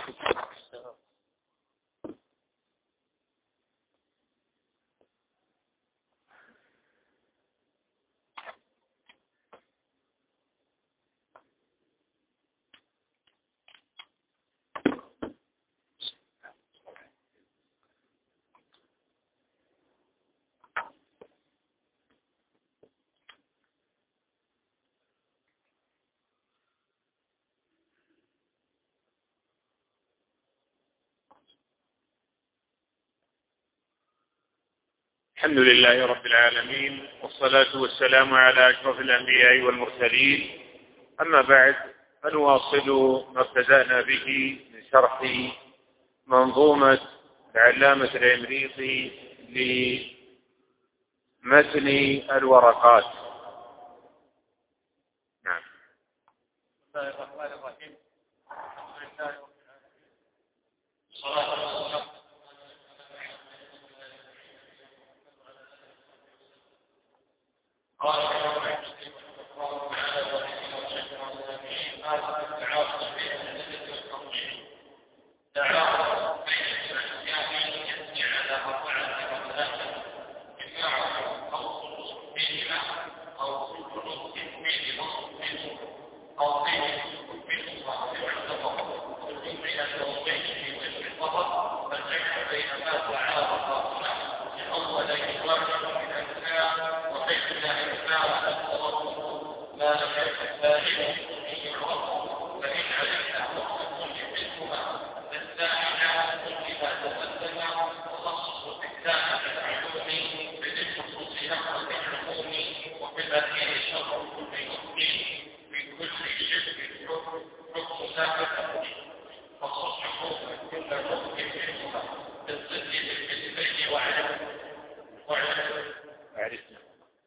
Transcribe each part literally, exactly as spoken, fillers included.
الحمد لله رب العالمين، والصلاة والسلام على أشرف الأنبياء والمرسلين. أما بعد، فنواصل ما ابتدأنا به من شرح منظومة العلامة العمريطي لمتن الورقات. نعم. بسم الله الرحمن الرحيم. الحمد لله رب العالمين، والصلاة والسلام قال الإمام مسلم رحمه الله تعالى وعلى هذا التعارض بين الأدلة والترجيح. تعارض بين الأحكام يأتي على أربعة وثلاثة: إجماع أو خصوص فيهما، أو خصوص فيه نص منه، أو فيه منه صاحب التفق، وجمع الوصفين في وجه الفضل، فالجمع بين ما تعارض لأول إجماع من الأحكام وكيف لا إجماع التوقف ما لم يكن فاعله أن يعرف، فإن علمنا حكم كل منهما فالثاني كل ما تقدم وخصص الإحكام بالعلوم بالخصوص نقل العلوم، وفي الأخير شرع كل يقين في كل شبه حكم ثابت، وخصص حكم كل حكم منهما بالضد بالنسبة وعلم وعلم عرفنا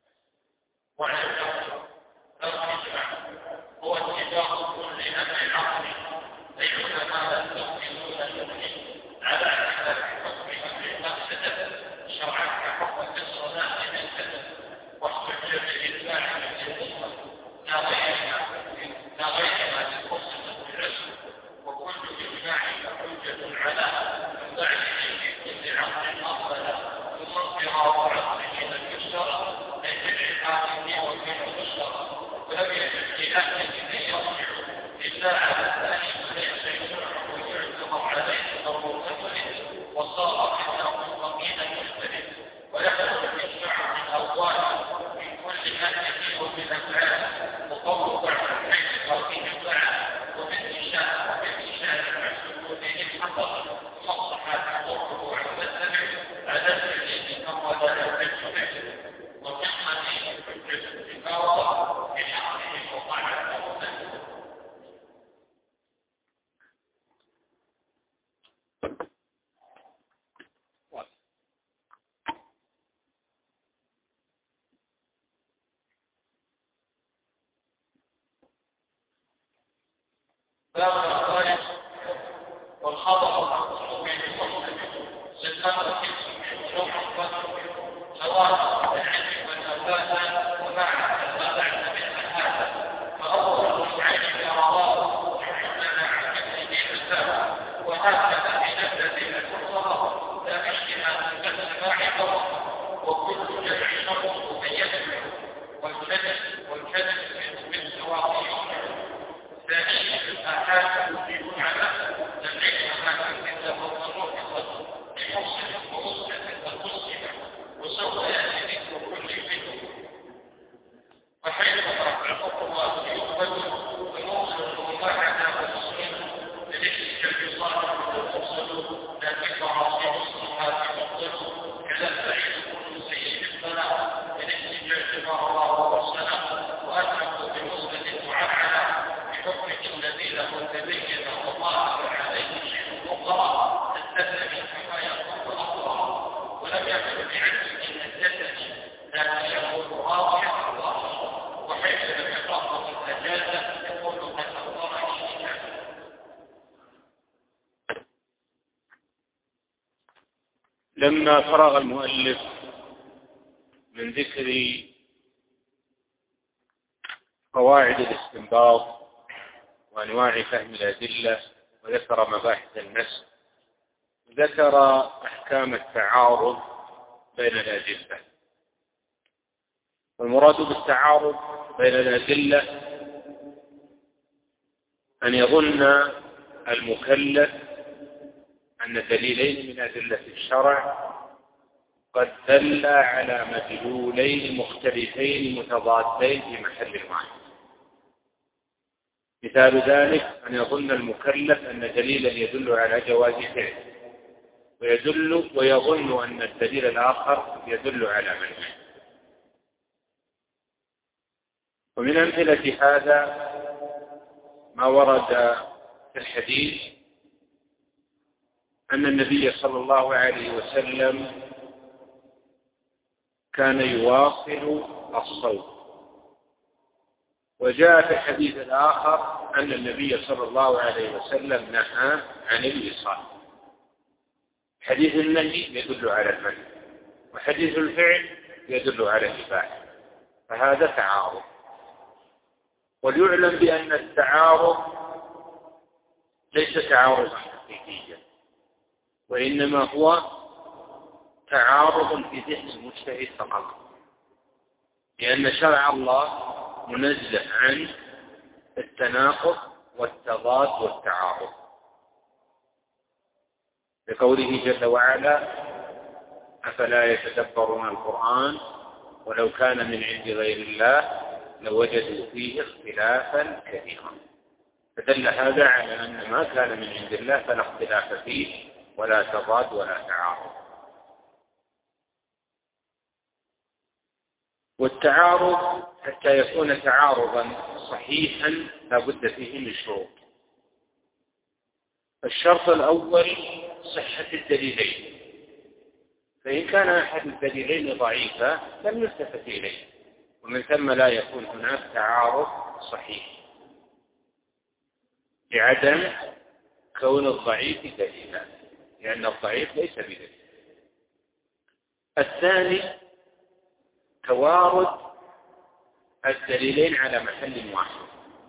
وعلم الرجع هو اتفاق كل أمر عقلي لعلماء المؤمنون المؤمنين على أساس حكم أمر مقصد شرعا كحكم الصلاة من الكذب، واحتج بالإجماع من الأمة لا غير ما تخصص بالرسم، وكل إجماع حجة على من بعده في كل عقل أفضل ثم انقراض عقله لم يشترط الحاكم وكان مشترك، ولم يجد لأحد أن يرجع إلا على الثاني وليس يشرع ويعتبر عليه ضرورته، وصار أنه قمينا مختلف، ويخرج الشرع من أوله من كل ما يجيء من أفعال، وقول بعض الحيث قوله فعل وبالإشاء وبالإشاء مع سكوته الحضر مصلحة حقوقه عن السبع على الذي أمر لا يحتج وكما باب الخالق والخطأ المقصود به المسلم للأمر شرح الفتح سواء العلم والنفاذ ومعنى ما بعد من هذا، فأول العلم بأعراض يحملنا عن مثله الإنسان، وهكذا في نفسه الفرصة لا اجتماع الكسب عبر، وكل جمع شرط مبين والكذب والكذب من سواء ثانيا الآحاد يجيبون على لدينا ما كنت تفضلون بمصر ومصر ومصر، وسوف يأتي ذكر كل منه، وحيث رفع الله يقبل ونوصل ومعنا والسنين لنحسك بصالح والمرسل لا تكبر في مصرها تفضل كذا سعيد كل سيد الصلاة لنحسك اعتبار الله والسلام، وأترك بمصر معلعة بحكم الذي له تبين الله عليه شيء مقرأ التسمي كما يقول الله، ولم يكن بعلمه ان الجسد لا يكون راضيا الله، وحيث لم يتفضل النجاسه يقول تفضل الشيء. لما فرغ المؤلف من ذكر قواعد الاستنباط وأنواع فهم الأدلة وذكر مباحث النسخ، ذكر أحكام التعارض بين الأدلة. والمراد بالتعارض بين الأدلة أن يظن المكلف أن دليلين من أدلة الشرع قد دل على مدلولين مختلفين متضادين في محل واحد. مثال ذلك أن يظن المكلف أن دليلا يدل على جواز فعل ويدل ويظن أن الدليل الآخر يدل على منع. ومن أمثلة هذا ما ورد في الحديث أن النبي صلى الله عليه وسلم كان يواصل الصوم، وجاء في الحديث الآخر أن النبي صلى الله عليه وسلم نهى عن الوصال. حديث النهي يدل على المنع، وحديث الفعل يدل على الإباحة، فهذا تعارض. وليعلم بأن التعارض ليس تعارضا حقيقيا، وإنما هو تعارض في ذهن المجتهد فقط، لأن شرع الله منزه عن التناقض والتضاد والتعارض، لقوله جل وعلا: أفلا يتدبرون القرآن ولو كان من عند غير الله لوجدوا فيه اختلافا كثيرا. فدل هذا على أن ما كان من عند الله فلا اختلاف فيه ولا تضاد ولا تعارض. والتعارض حتى يكون تعارضا صحيحا لا بد فيه من شروط. الشرط الأول صحة الدليلين، فإن كان أحد الدليلين ضعيفا لم يلتفت إليه، ومن ثم لا يكون هناك تعارض صحيح لعدم كون الضعيف دليلا، لأن الضعيف ليس بدليل. الثاني توارد الدليلين على محل واحد،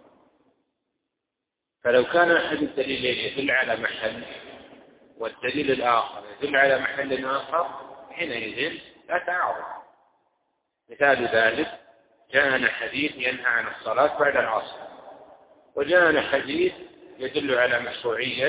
فلو كان أحد الدليلين يدل على محل والدليل الآخر يدل على محل آخر حينئذ لا تعارض. مثال ذلك: جاءنا حديث ينهى عن الصلاة بعد العصر، وجاءنا حديث يدل على مشروعية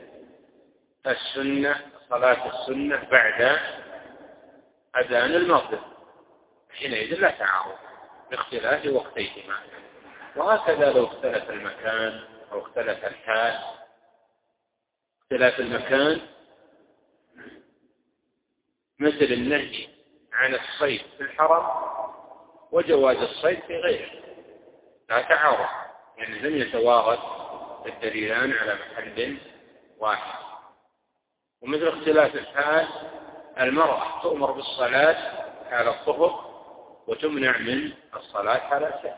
السنة صلاة السنة بعد أذان المغرب، حينئذ لا تعارض باختلاف وقتيهما. وهكذا لو اختلف المكان أو اختلف الحال. اختلاف المكان مثل النهي عن الصيد في الحرم وجواز الصيد في غيره، لا تعارض، يعني لم يتوارد الدليلان على محل واحد. ومثل اختلاف الحال، المرأة تؤمر بالصلاة على الطهر وتمنع من الصلاة على السهر.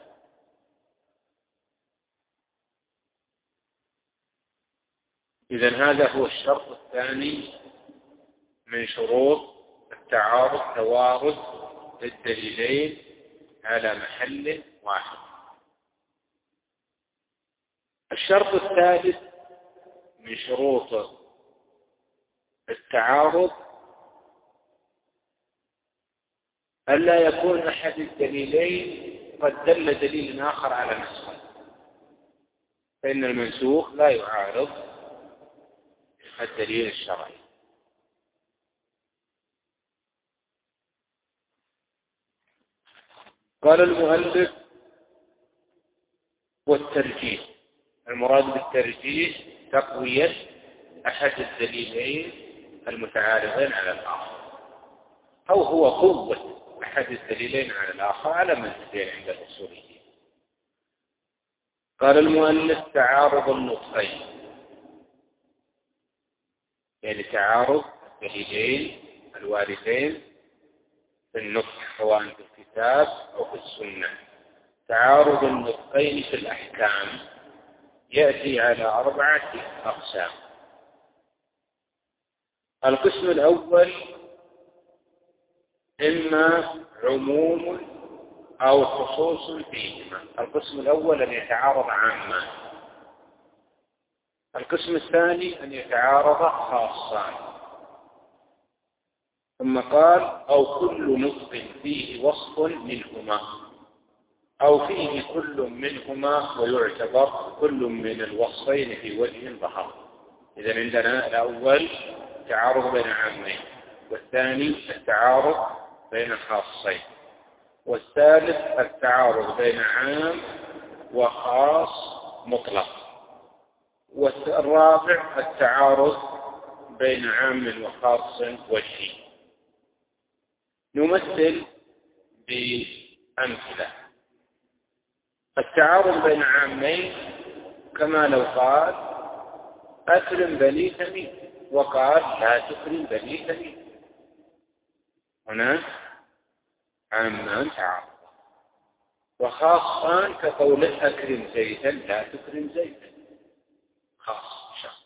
إذن هذا هو الشرط الثاني من شروط التعارض، توارد الدليلين على محل واحد. الشرط الثالث من شروط التعارض ألا يكون أحد الدليلين قد دل دليل آخر على نسخه، فإن المنسوخ لا يعارض الدليل الشرعي. قال المؤلف: والترجيح. المراد بالترجيح تقوية أحد الدليلين المتعارضين على الآخر، أو هو قوة أحد الدليلين على الآخر على منهجين عند الأصوليين. قال المؤلف: تعارض النطقين، يعني تعارض الدليلين الواردين في النطق سواء في الكتاب أو في السنة. تعارض النطقين في الأحكام يأتي على أربعة أقسام. القسم الأول إما عموم أو خصوص فيهما. القسم الأول أن يتعارض عامان. القسم الثاني أن يتعارض خاصان. ثم قال أو كل نطق فيه وصف منهما أو فيه كل منهما ويعتبر كل من الوصفين في وجه ظهر. إذا عندنا الأول تعارض بين عامين، والثاني التعارض بين خاصين، والثالث التعارض بين عام وخاص مطلق، والرابع التعارض بين عام وخاص وجهي. نمثل بأمثلة. التعارض بين عامين كما لو قال أكرم بني تميم وقال لا تكرم بني تميم. هنا عامان تعارض، وخاصان كقول أكرم زيدا لا تكرم زيدا، خاص شخص.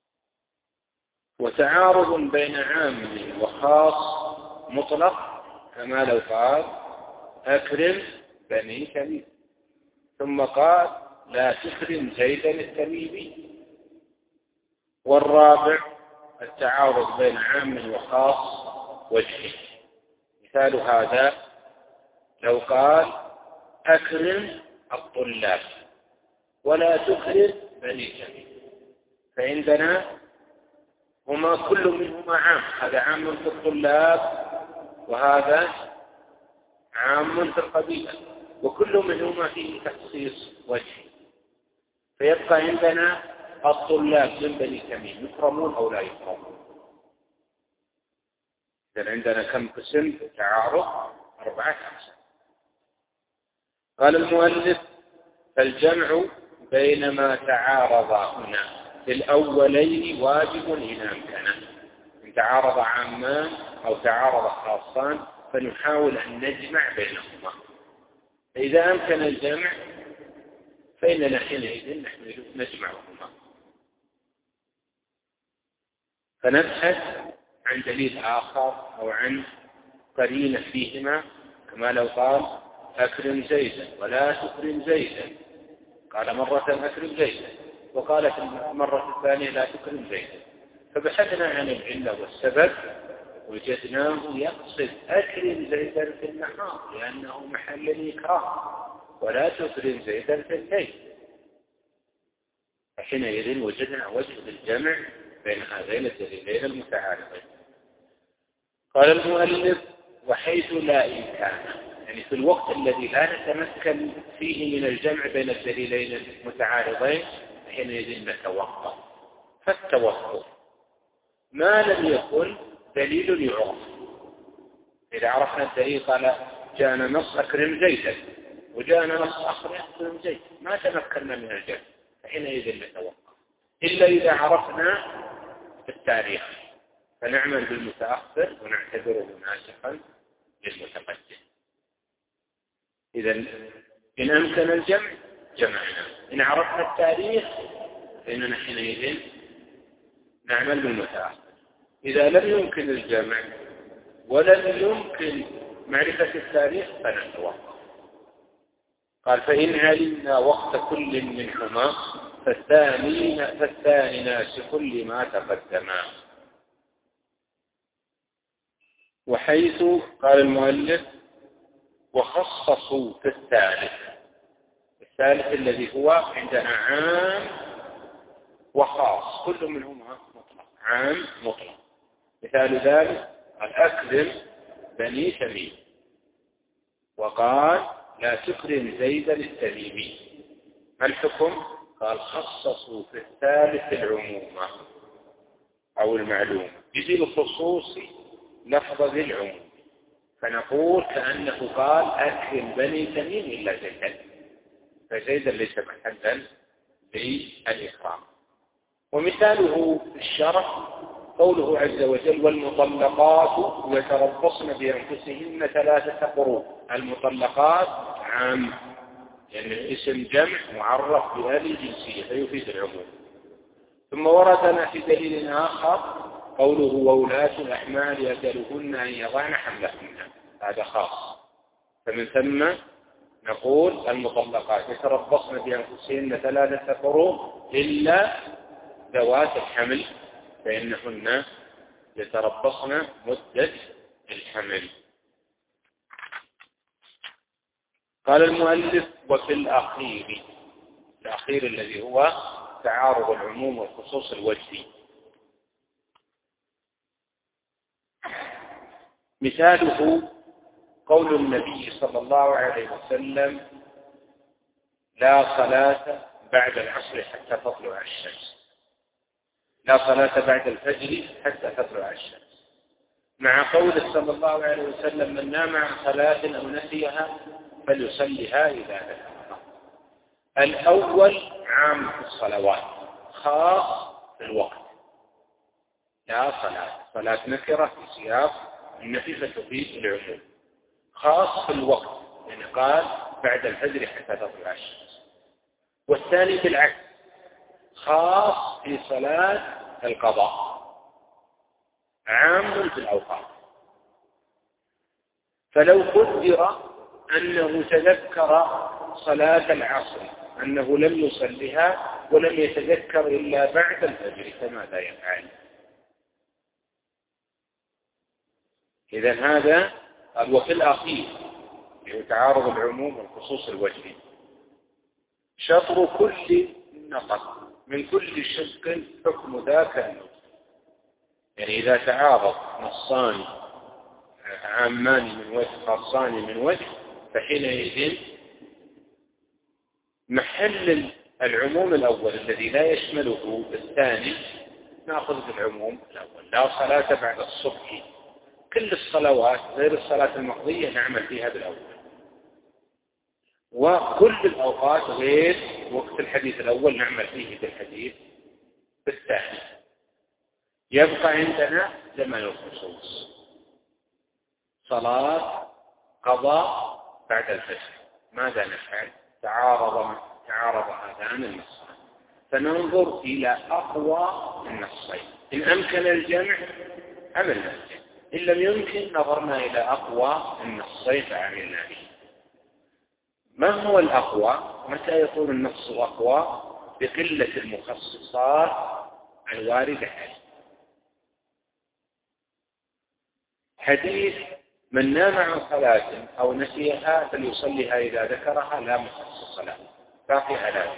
وتعارض بين عام وخاص مطلق كما لو قال أكرم بني تميم ثم قال لا تكرم زيدا التميمي. والرابع التعارض بين عام وخاص وجهي. مثال هذا لو قال أكرم الطلاب ولا تكرم بني تميم، فعندنا هما كل منهما عام، هذا عام في الطلاب وهذا عام في القبيلة، وكل منهما فيه تخصيص وجهي. فيبقى عندنا الطلاب من بني تميم يكرمون أو لا يكرمون. إذن عندنا كم قسم تعارض؟ أربعة أقسام. قال المؤلف فالجمع بين ما تعارض هنا في الأولين واجب إن أمكن. إن تعارض عامان أو تعارض خاصان فنحاول أن نجمع بينهما. فإذا أمكن الجمع فإننا حينئذ نحن نجمعهما. فنبحث عن دليل آخر أو عن قرينة فيهما، كما لو قال أكرم زيدا ولا تكرم زيدا، قال مرة أكرم زيدا وقال في المرة الثانية لا تكرم زيدا، فبحثنا عن العلة والسبب وجدناه يقصد أكرم زيدا في النهار لأنه محل الإكرام ولا تكرم زيدا في الليل. حينئذ وجدنا وجه للجمع بين هذين الدليلين المتعارضين. قال المؤلف وحيث لا إمكان، يعني في الوقت الذي لا نتمكن فيه من الجمع بين الدليلين المتعارضين حينئذ نتوقف. فالتوقف ما لم يكن دليل يعرف. إذا عرفنا الدليل قال جاءنا نص أكرم زيدا وجاءنا نص آخر أكرم زيدا ما تمكنا من الجمع فحينئذ نتوقف، إلا إذا عرفنا التاريخ فنعمل بالمتأخر ونعتبره ناسخا للمتقدم. إذا إن أمكن الجمع جمعنا، إن عرفنا التاريخ فإننا حينئذ نعمل بالمتأخر. إذا لم يمكن الجمع ولم يمكن معرفة التاريخ فنتوقف. قال فإن علمنا وقت كل منهما فالثاني فالثاني ناسخ لما تقدم. وحيث قال المؤلف وخصصوا في الثالث، الثالث الذي هو عندنا عام وخاص كل منهما مطلق، عام مطلق. مثال ذلك الأكرم بني تميم وقال لا تكرم زيدا التميمي. ما الحكم؟ قال خصصوا في الثالث العمومة أو المعلومة يجي الخصوص لفظ ذي العموم، فنقول كأنه قال أكرم بني تميم إلا زيدا، فزيدا ليس محلا للإكرام. ومثاله في الشرع قوله عز وجل والمطلقات يتربصن بأنفسهن ثلاثة قروء. المطلقات عام لأن يعني اسم جمع معرف بهذه الجنسية فيفيد العموم. ثم وردنا في دليل آخر قوله وولاة الأحمال أجلهن أن يضعن حملهن، هذا خاص. فمن ثم نقول المطلقات يتربصن بأنفسهن ثلاثة قروء إلا ذوات الحمل فإنهن يتربصن مدة الحمل. قال المؤلف وفي الأخير، الأخير الذي هو تعارض العموم والخصوص الوجهي، مثاله قول النبي صلى الله عليه وسلم لا صلاة بعد العصر حتى تطلع الشمس، لا صلاة بعد الفجر حتى تطلع الشمس، مع قوله صلى الله عليه وسلم من نام عن صلاة أو نسيها فليصليها إذا ذكرها. الأول عام في الصلوات، خاص في الوقت، لا صلاة، صلاة نكرة في سياق النفي فتفيد العموم، خاص في الوقت يعني قال بعد الفجر حتى تطلع الشمس. والثاني بالعكس، خاص في صلاة القضاء، عام في الأوقات. فلو قدر أنه تذكر صلاة العصر أنه لم يصلها ولم يتذكر إلا بعد الفجر فماذا يفعل؟ إذن هذا وفي الأخير تعارض العموم والخصوص الوجهي، شطر كل نقص من كل شق حكم ذاك النص. يعني إذا تعارض نصان عامان من وجه خاصان من وجه فحينئذ محل العموم الأول الذي لا يشمله الثاني نأخذ بالعموم الأول. لا صلاة بعد الصبح، كل الصلوات غير الصلاة المقضية نعمل فيها بالأول، وكل الأوقات غير وقت الحديث الأول نعمل فيه بالحديث بالثاني. يبقى عندنا زمن الخصوص، صلاة قضاء بعد الفجر، ماذا نفعل؟ تعارض تعارض هذان النصان، فننظر إلى أقوى النصين، إن أمكن الجمع عملنا الجمع، إن لم يمكن نظرنا إلى أقوى النصين فعملنا به. ما هو الأقوى؟ متى يكون النص أقوى؟ بقلة المخصصات الواردة عليه. حديث من نام عن صلاة أو نسيها فليصليها إذا ذكرها لا مخصص له، باقيها لا.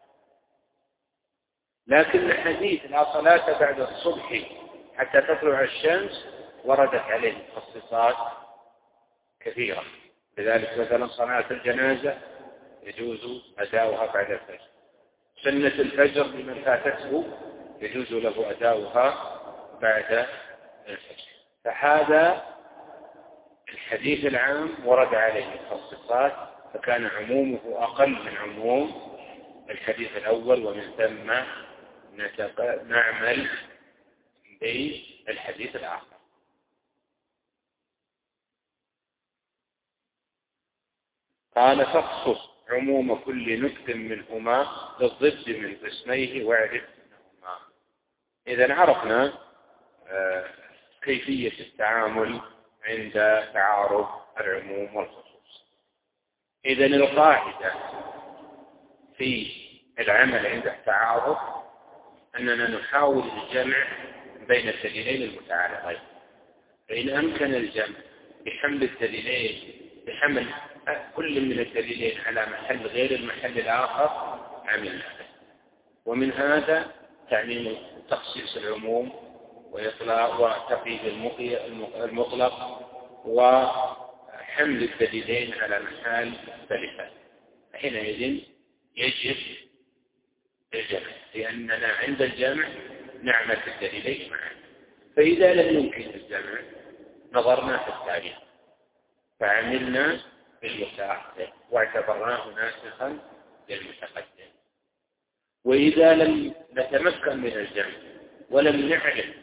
لكن حديث لا صلاة بعد الصبح حتى تطلع الشمس وردت عليه مخصصات كثيرة، لذلك مثلا صلاة الجنازة يجوز أداؤها بعد الفجر، سنة الفجر لمن فاتته يجوز له أداؤها بعد الفجر. فهذا الحديث العام ورد عليه مخصصات، فكان عمومه أقل من عموم الحديث الأول، ومن ثم نعمل بالحديث الآخر. قال فاخصص عموم كل نكت منهما للضد من قسميه واعرف منهما. إذا عرفنا كيفية التعامل عند تعارض العموم والخصوص. إذا القاعدة في العمل عند التعارض أننا نحاول الجمع بين الدليلين المتعارضين، فإن أمكن الجمع بحمل الدليلين بحمل كل من الدليلين على محل غير المحل الآخر عملنا به. ومن هذا تعميم تخصيص العموم وإطلاق وتقييد المطلق وحمل الدليلين على محال مختلفة، حينئذ يجب الجمع، لأننا عند الجمع نعمل في الدليلين معا. فإذا لم يمكن الجمع نظرنا في التاريخ فعملنا بالمتأخر واعتبرناه ناسخا للمتقدم. وإذا لم نتمكن من الجمع ولم نعرف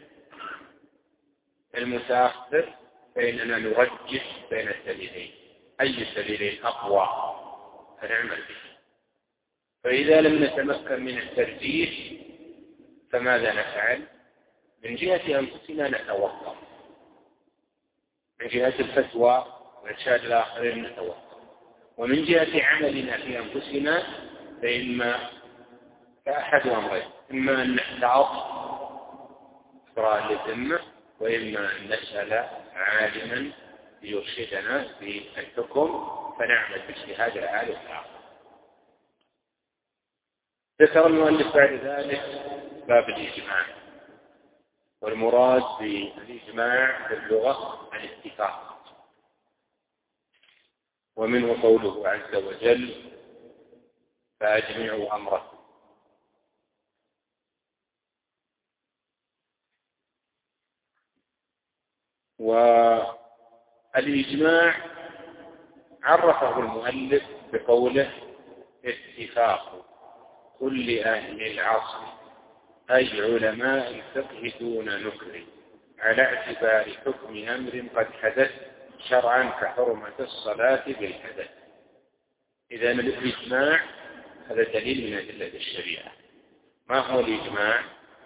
المتأخر فإننا نرجح بين الدليلين، أي الدليلين أقوى فنعمل به. فإذا لم نتمكن من الترجيح فماذا نفعل؟ من جهة أنفسنا نتوقف، من جهة الفتوى وإرشاد الآخرين نتوقف، ومن جهة عملنا في أنفسنا فإما فأحد أمرين، إما أن نحتاط إبراء للذمة، وإما أن نسأل عالما ليرشدنا في الحكم فنعمل باجتهاد العالم الآخر. ذكر المؤلف بعد ذلك باب الإجماع، والمراد بالإجماع في اللغة الاتفاق، ومنه قوله عز وجل فأجمعوا أمركم. والإجماع عرفه المؤلف بقوله اتفاق كل أهل العصر أي علماء الفقه دون نكر على اعتبار حكم أمر قد حدث شرعا كحرمة الصلاة بالحدث. إذن الإجماع هذا دليل من أدلة الشريعة. ما هو الإجماع؟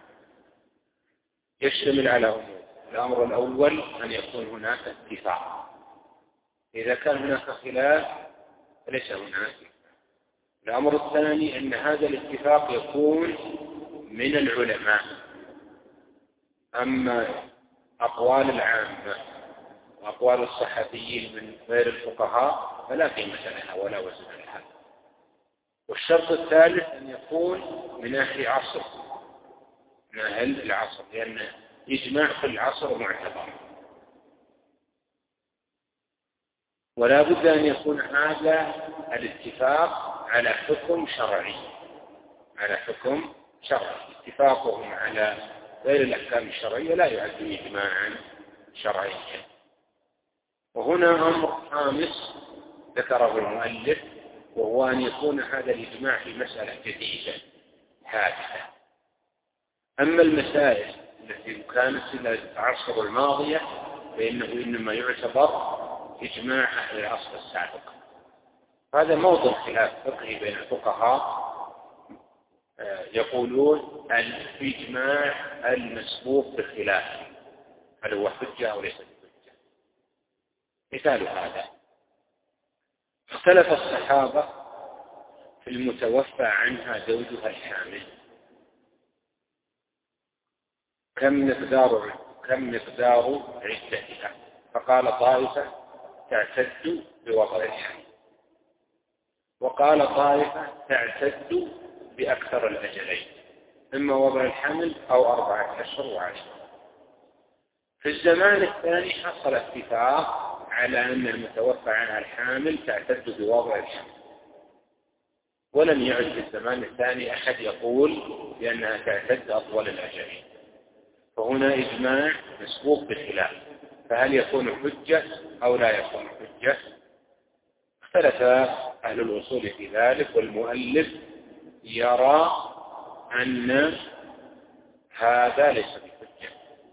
يشتمل على أمور. الأمر الأول أن يكون هناك اتفاق، إذا كان هناك خلاف فليس هناك. الأمر الثاني أن هذا الاتفاق يكون من العلماء، أما أقوال العامة وأقوال الصحفيين من غير الفقهاء فلا قيمة لها ولا وزن لها. والشرط الثالث أن يكون من أهل عصر، من أهل العصر، لأن إجماع في العصر معتبر، ولا بد أن يكون هذا الاتفاق على حكم شرعي، على حكم شرعي. اتفاقهم على غير الأحكام الشرعية لا يعد إجماعا شرعيا. وهنا أمر خامس ذكره المؤلف، وهو أن يكون هذا الإجماع في مسألة جديدة حادثة. أما المسائل التي كانت في العصر الماضية فإنه إنما يعتبر إجماع أهل العصر السابق. هذا موضوع خلاف فقهي بين الفقهاء، يقولون الإجماع المسبوق بالخلاف هل هو حجة أو ليس بحجة. مثال هذا اختلف الصحابة في المتوفى عنها زوجها الحامل كم مقدار كم مقدار عدتها، فقال طائفة تعتد بوضع الحمل، وقال طائفة تعتد بأكثر الأجلين، إما وضع الحمل أو أربعة أشهر وعشرة. في الزمان الثاني حصل اتفاق على أن المتوفى عنها الحامل تعتد بوضع الحمل، ولم يعد في الزمان الثاني أحد يقول بأنها تعتد أطول الأجلين. فهنا إجماع مسبوق بالخلاف، فهل يكون حجة أو لا يكون حجة؟ اختلف أهل الأصول في ذلك، والمؤلف يرى أن هذا ليس بحجة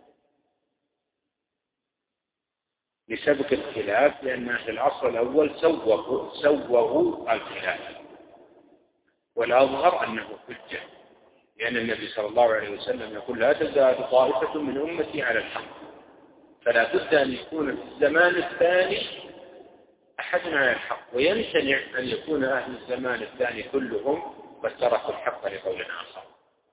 لسبب الخلاف، لأن أهل العصر الأول سوغوا سوغوا الخلاف، والأظهر أنه حجة، لأن النبي صلى الله عليه وسلم يقول لا تزال طائفة من أمتي على الحق، فلا بد أن يكون في الزمان الثاني أحد على الحق، ويمتنع أن يكون أهل الزمان الثاني كلهم قد تركوا الحق لقول آخر.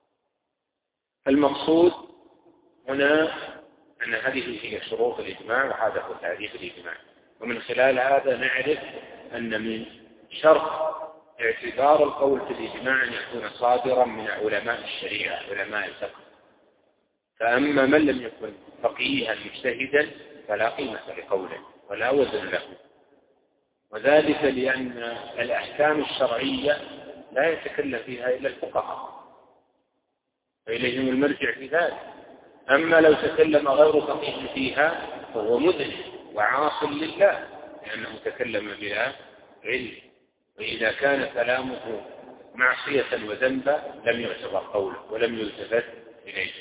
المقصود هنا أن هذه هي شروط الإجماع، وهذا هو تعريف الإجماع. ومن خلال هذا نعرف أن من شرط اعتبار القول في الإجماع أن يكون صادرا من علماء الشريعة علماء الفقه، فأما من لم يكن فقيها مجتهدا فلا قيمة لقوله ولا وزن له، وذلك لأن الأحكام الشرعية لا يتكلم فيها إلا الفقهاء، فإليهم المرجع في ذلك. أما لو تكلم غير فقيه فيها فهو مذنب وعاص لله، لأنه تكلم بلا علم، وإذا كان كلامه معصية وذنبا لم يعتبر قوله ولم يلتفت إليه.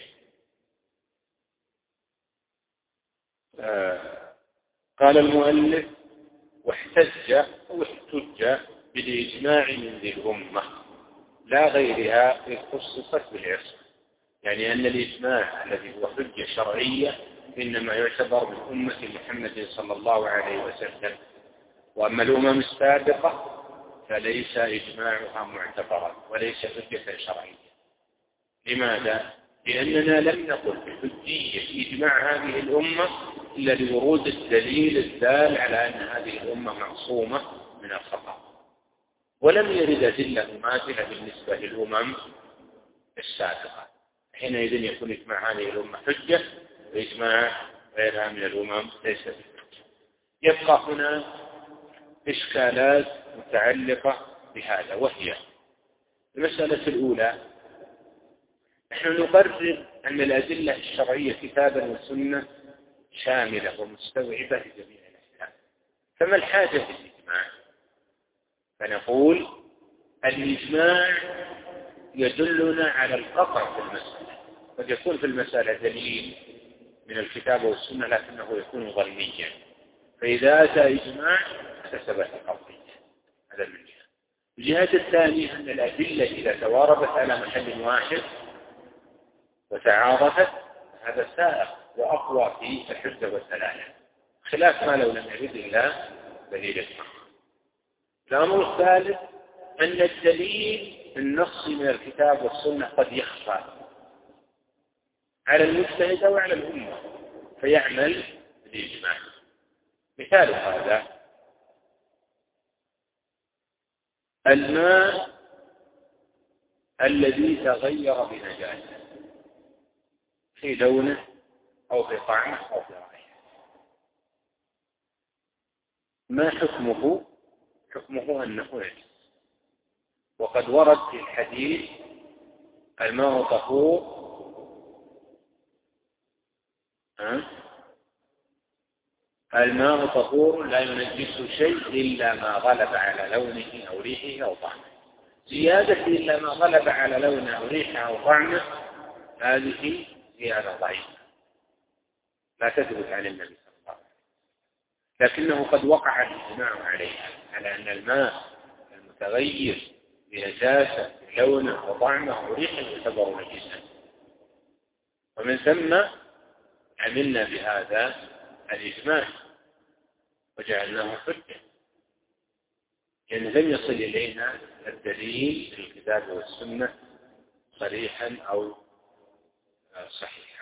آه قال المؤلف واحتج أو احتج بالإجماع من ذي الأمة لا غيرها إذ خصصت بالعصر، يعني أن الإجماع الذي هو حجة شرعية إنما يعتبر من أمة محمد صلى الله عليه وسلم، وأما الأمم السابقة فليس إجماعها معتبرا وليس حجة شرعية. لماذا؟ لأننا لم نقل بحجية إجماع هذه الأمة إلا لورود الدليل الدال على أن هذه الأمة معصومة من الخطأ، ولم يرد أدلة مماثلة بالنسبة للأمم السابقة. حينئذ يكون إجماع هذه الأمة حجة، وإجماع غيرها من الأمم ليس بحجة. يبقى هنا إشكالات متعلقة بهذا، وهي المسألة الأولى: نحن نقرر أن الأدلة الشرعية كتابا وسنة شاملة ومستوعبة لجميع الأحكام، فما الحاجة للإجماع؟ فنقول الإجماع يدلنا على القطع في المسألة، قد يكون في المسألة دليل من الكتاب والسنة لكنه يكون ظنيا، فإذا أتى إجماع فثبت قطعيا. هذا من جهة. الجهة الثانية أن الأدلة إذا تواربت على محل واحد وتعارضت هذا سائغ وأقوى في الحجة والدلالة، خلاف ما لو لم يرد إلا دليل آخر. الأمر الثالث أن الدليل النصي من الكتاب والسنة قد يخفى على المجتهد وعلى الأمة فيعمل بالإجماع. مثال هذا: الماء الذي تغير بنجاسة في لونه أو في طعمه أو في رائحته، ما حكمه؟ حكمه أنه نجس. وقد ورد في الحديث: الماء طهور أه؟ الماء طهور لا ينجس شيء إلا ما غلب على لونه أو ريحه أو طعمه. زيادة إلا ما غلب على لونه أو ريحه أو طعمه هذه زيادة ضعيفة لا تثبت عن النبي صلى الله عليه وسلم، لكنه قد وقع الإجماع عليها على أن الماء المتغير بنجاسة لونه وطعمه وريحه يعتبر نجسا، ومن ثم عملنا بهذا الإجماع وجعلناه حجة، لأن يعني لم يصل إلينا الدليل في الكتاب والسنة صريحا أو صحيحا.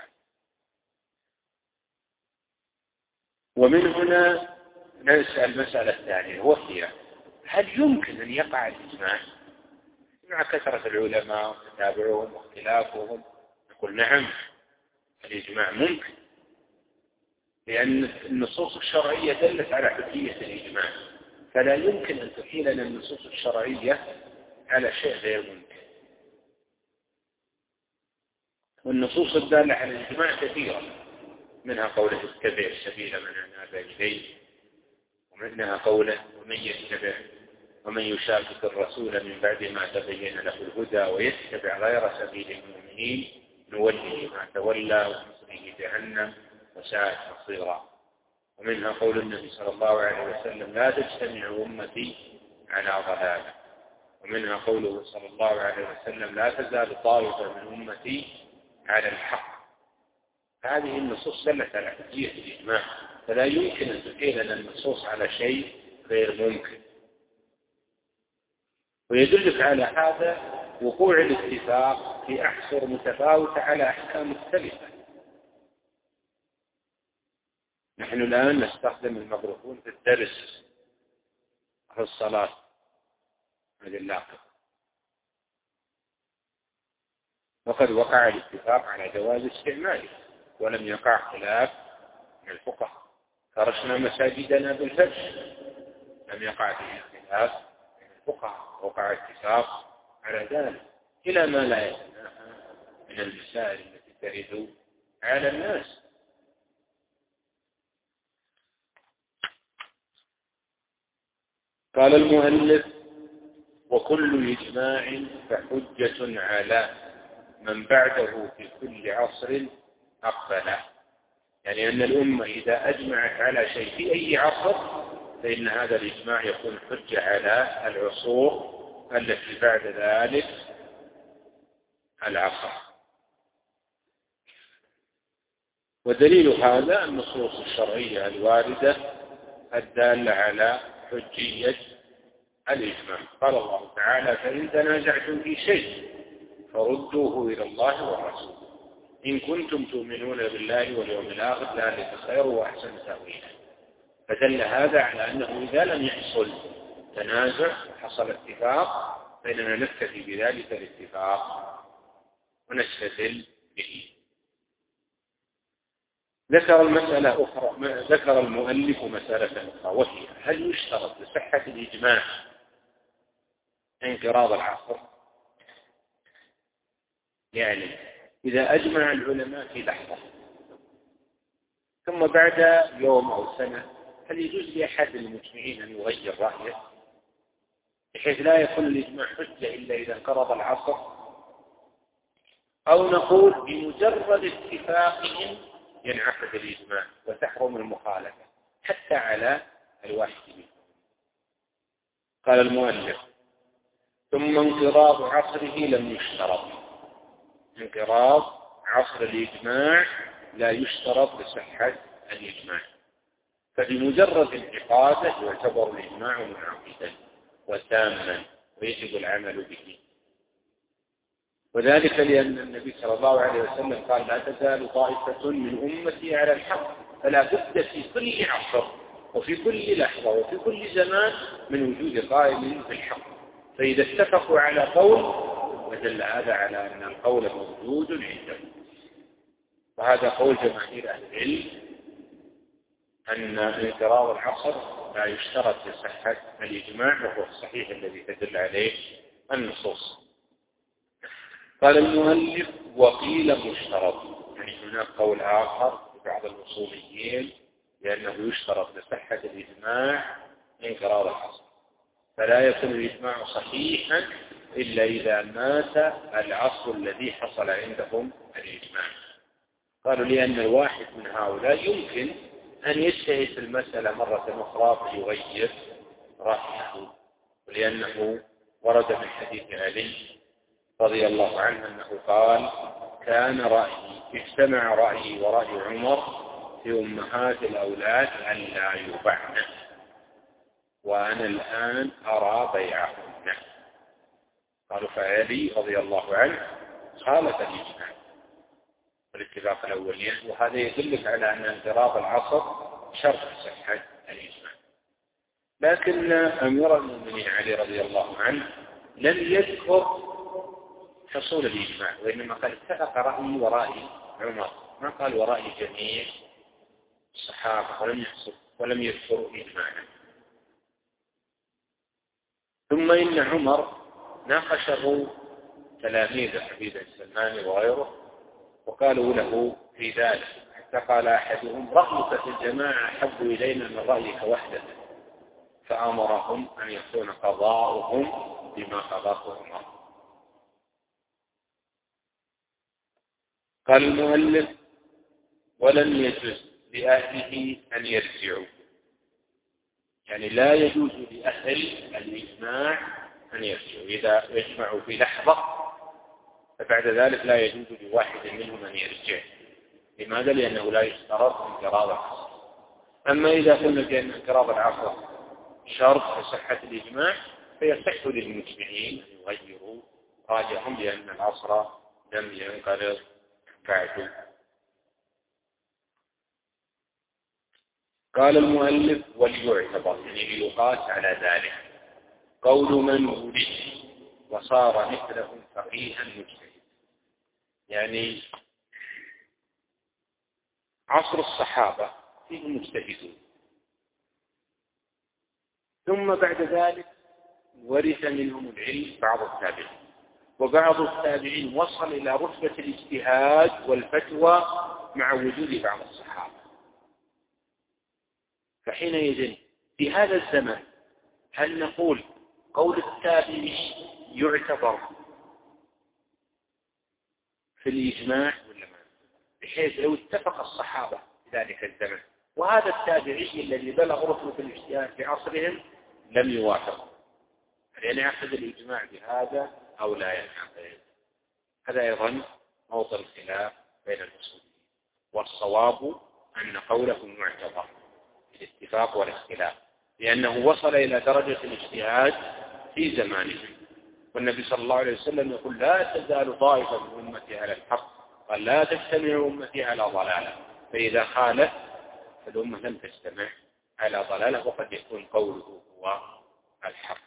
ومن هنا نسأل المسألة الثانية، وهي: هل يمكن أن يقع الإجماع مع كثرة العلماء وتتابعهم واختلافهم؟ نقول نعم، الإجماع ممكن، لأن النصوص الشرعية دلت على حجية الإجماع، فلا يمكن أن تحيل لنا النصوص الشرعية على شيء غير ممكن. والنصوص الدالة على الإجماع كثيرة، منها قوله: اتبع السبيل من أناب إليه، ومنها قوله: ومن يتبع ومن يشاقق الرسول من بعد ما تبين له الهدى ويتبع غير سبيل المؤمنين نوله ما تولى ونصره جهنم وساءت مصيرا. ومنها قول النبي صلى الله عليه وسلم: لا تجتمع أمتي على ضلالة. ومنها قوله صلى الله عليه وسلم: لا تزال طائفة من أمتي على الحق. هذه النصوص دلت على حجية الإجماع، فلا يمكن أن تحيل لنا النصوص على شيء غير ممكن. ويدلك على هذا وقوع الاتفاق في أحصر متفاوتة على أحكام مختلفة. نحن الآن نستخدم الميكروفون في الدرس في الصلاة هذه اللاقطة، وقد وقع الاتفاق على جواز استعماله ولم يقع خلاف من الفقهاء. فرشنا مساجدنا بالفرش لم يقع فيه خلاف من الفقهاء، وقع اتفاق على ذلك، إلى ما لا يتناهى من المسائل التي ترد على الناس. قال المؤلف: وكل إجماع فحجة على من بعده في كل عصر أقبله. يعني أن الأمة إذا أجمعت على شيء في أي عصر فإن هذا الإجماع يكون حجة على العصور التي بعد ذلك العصر. ودليل هذا النصوص الشرعية الواردة الدالة على حجية الإجماع. قال الله تعالى: فإن تنازعتم في شيء فردوه إلى الله والرسول إن كنتم تؤمنون بالله واليوم الآخر ذلك خير وأحسن تأويلا. فدل هذا على أنه إذا لم يحصل تنازع حصل اتفاق فإننا نكتفي بذلك الاتفاق ونستدل به. ذكر المسألة أخرى، ذكر المؤلف مسألة أخرى، وهي: هل يشترط لصحة الإجماع انقراض العصر؟ يعني إذا أجمع العلماء في لحظة ثم بعد يوم أو سنة هل يجوز لأحد المجمعين أن يغير رأيه بحيث لا يكون الإجماع حجة إلا إذا انقرض العصر؟ أو نقول بمجرد اتفاقهم ينعقد الإجماع وتحرم المخالفة حتى على الواحد منهم؟ قال المؤلف: ثم انقراض عصره لم يشترط. انقراض عصر الإجماع لا يشترط لصحة الإجماع، فبمجرد انعقاده يعتبر الإجماع منعقدا وتاما ويجب العمل به. وذلك لأن النبي صلى الله عليه وسلم قال: لا تزال طائفة من أمتي على الحق، فلا بد في كل عصر وفي كل لحظة وفي كل زمان من وجود قائل بالحق. فإذا اتفقوا على قول ودل هذا على أن القول موجود عندهم. وهذا قول جماهير أهل العلم أن انقراض العصر لا يشترط لصحة الإجماع، وهو الصحيح الذي تدل عليه النصوص. قال المؤلف: وقيل مشترط. يعني هناك قول آخر لبعض الأصوليين لأنه يشترط لصحة الإجماع انقراض العصر، فلا يكون الإجماع صحيحا إلا إذا مات العصر الذي حصل عندهم الإجماع. قالوا لأن الواحد من هؤلاء يمكن أن يجتهد في المسألة مرة أخرى فيغير رأيه، ولأنه ورد من حديث علي رضي الله عنه أنه قال: كان رأيي اجتمع رأيي ورأي عمر في أمهات الأولاد أن لا يبعن، وأنا الآن أرى بيعهن. قالوا: فعلي رضي الله عنه خالف الإجماع والاتفاق الأولين، وهذا يدلك على أن انقراض العصر شرط صحة الإجماع. لكن أمير المؤمنين علي رضي الله عنه لم يذكر حصول الإجماع، وإنما قال: اتفق رأيي ورأي عمر، ما قال ورأي جميع الصحابة، ولم يحصل ولم يذكر إجماعا. ثم إن عمر ناقشه تلاميذ حبيب السلمان وغيره وقالوا له في ذلك، حتى قال أحدهم: رأيك في الجماعة أحب إلينا من رأيك وحدك، فأمرهم أن يكون قضاؤهم بما قضاه عمر. قال المؤلف: ولم يجوز لأهله أن يرجعوا. يعني لا يجوز لأهل الإجماع أن يرجعوا، إذا يجمعوا في لحظة فبعد ذلك لا يجوز لواحد منهم أن يرجع. لماذا؟ لأنه لا يشترط انقراض العصر. أما إذا قلنا بأن انقراض العصر شرط لصحة الإجماع فيصح للمجمعين أن يغيروا راجعهم لأن العصر لم ينقرض بعد. قال المؤلف: وليعتبر، يعني ليقاس على ذلك قول من ولد وصار مثله فقيها مجتهد. يعني عصر الصحابة فيه مجتهدون، ثم بعد ذلك ورث منهم العلم بعض التابعين، وبعض التابعين وصل إلى رتبة الاجتهاد والفتوى مع وجود بعض الصحابة. فحينئذ في هذا الزمن هل نقول قول التابعي يعتبر في الإجماع ولا ما؟ بحيث لو اتفق الصحابة في ذلك الزمن وهذا التابعي الذي بلغ رتبة الاجتهاد في عصرهم لم يوافق، هل ينعقد الإجماع بهذا أو لا ينعقد؟ هذا أيضا موضع الخلاف بين المسلمين، والصواب أن قوله معتبر الاتفاق والاختلاف، لأنه وصل إلى درجة الاجتهاد في زمانه. والنبي صلى الله عليه وسلم يقول لا تزال طائفة من أمتي على الحق، قال لا تجتمع أمتي على ضلالة، فإذا خالف فالأمة لم تجتمع على ضلالة، وقد يكون قوله هو الحق.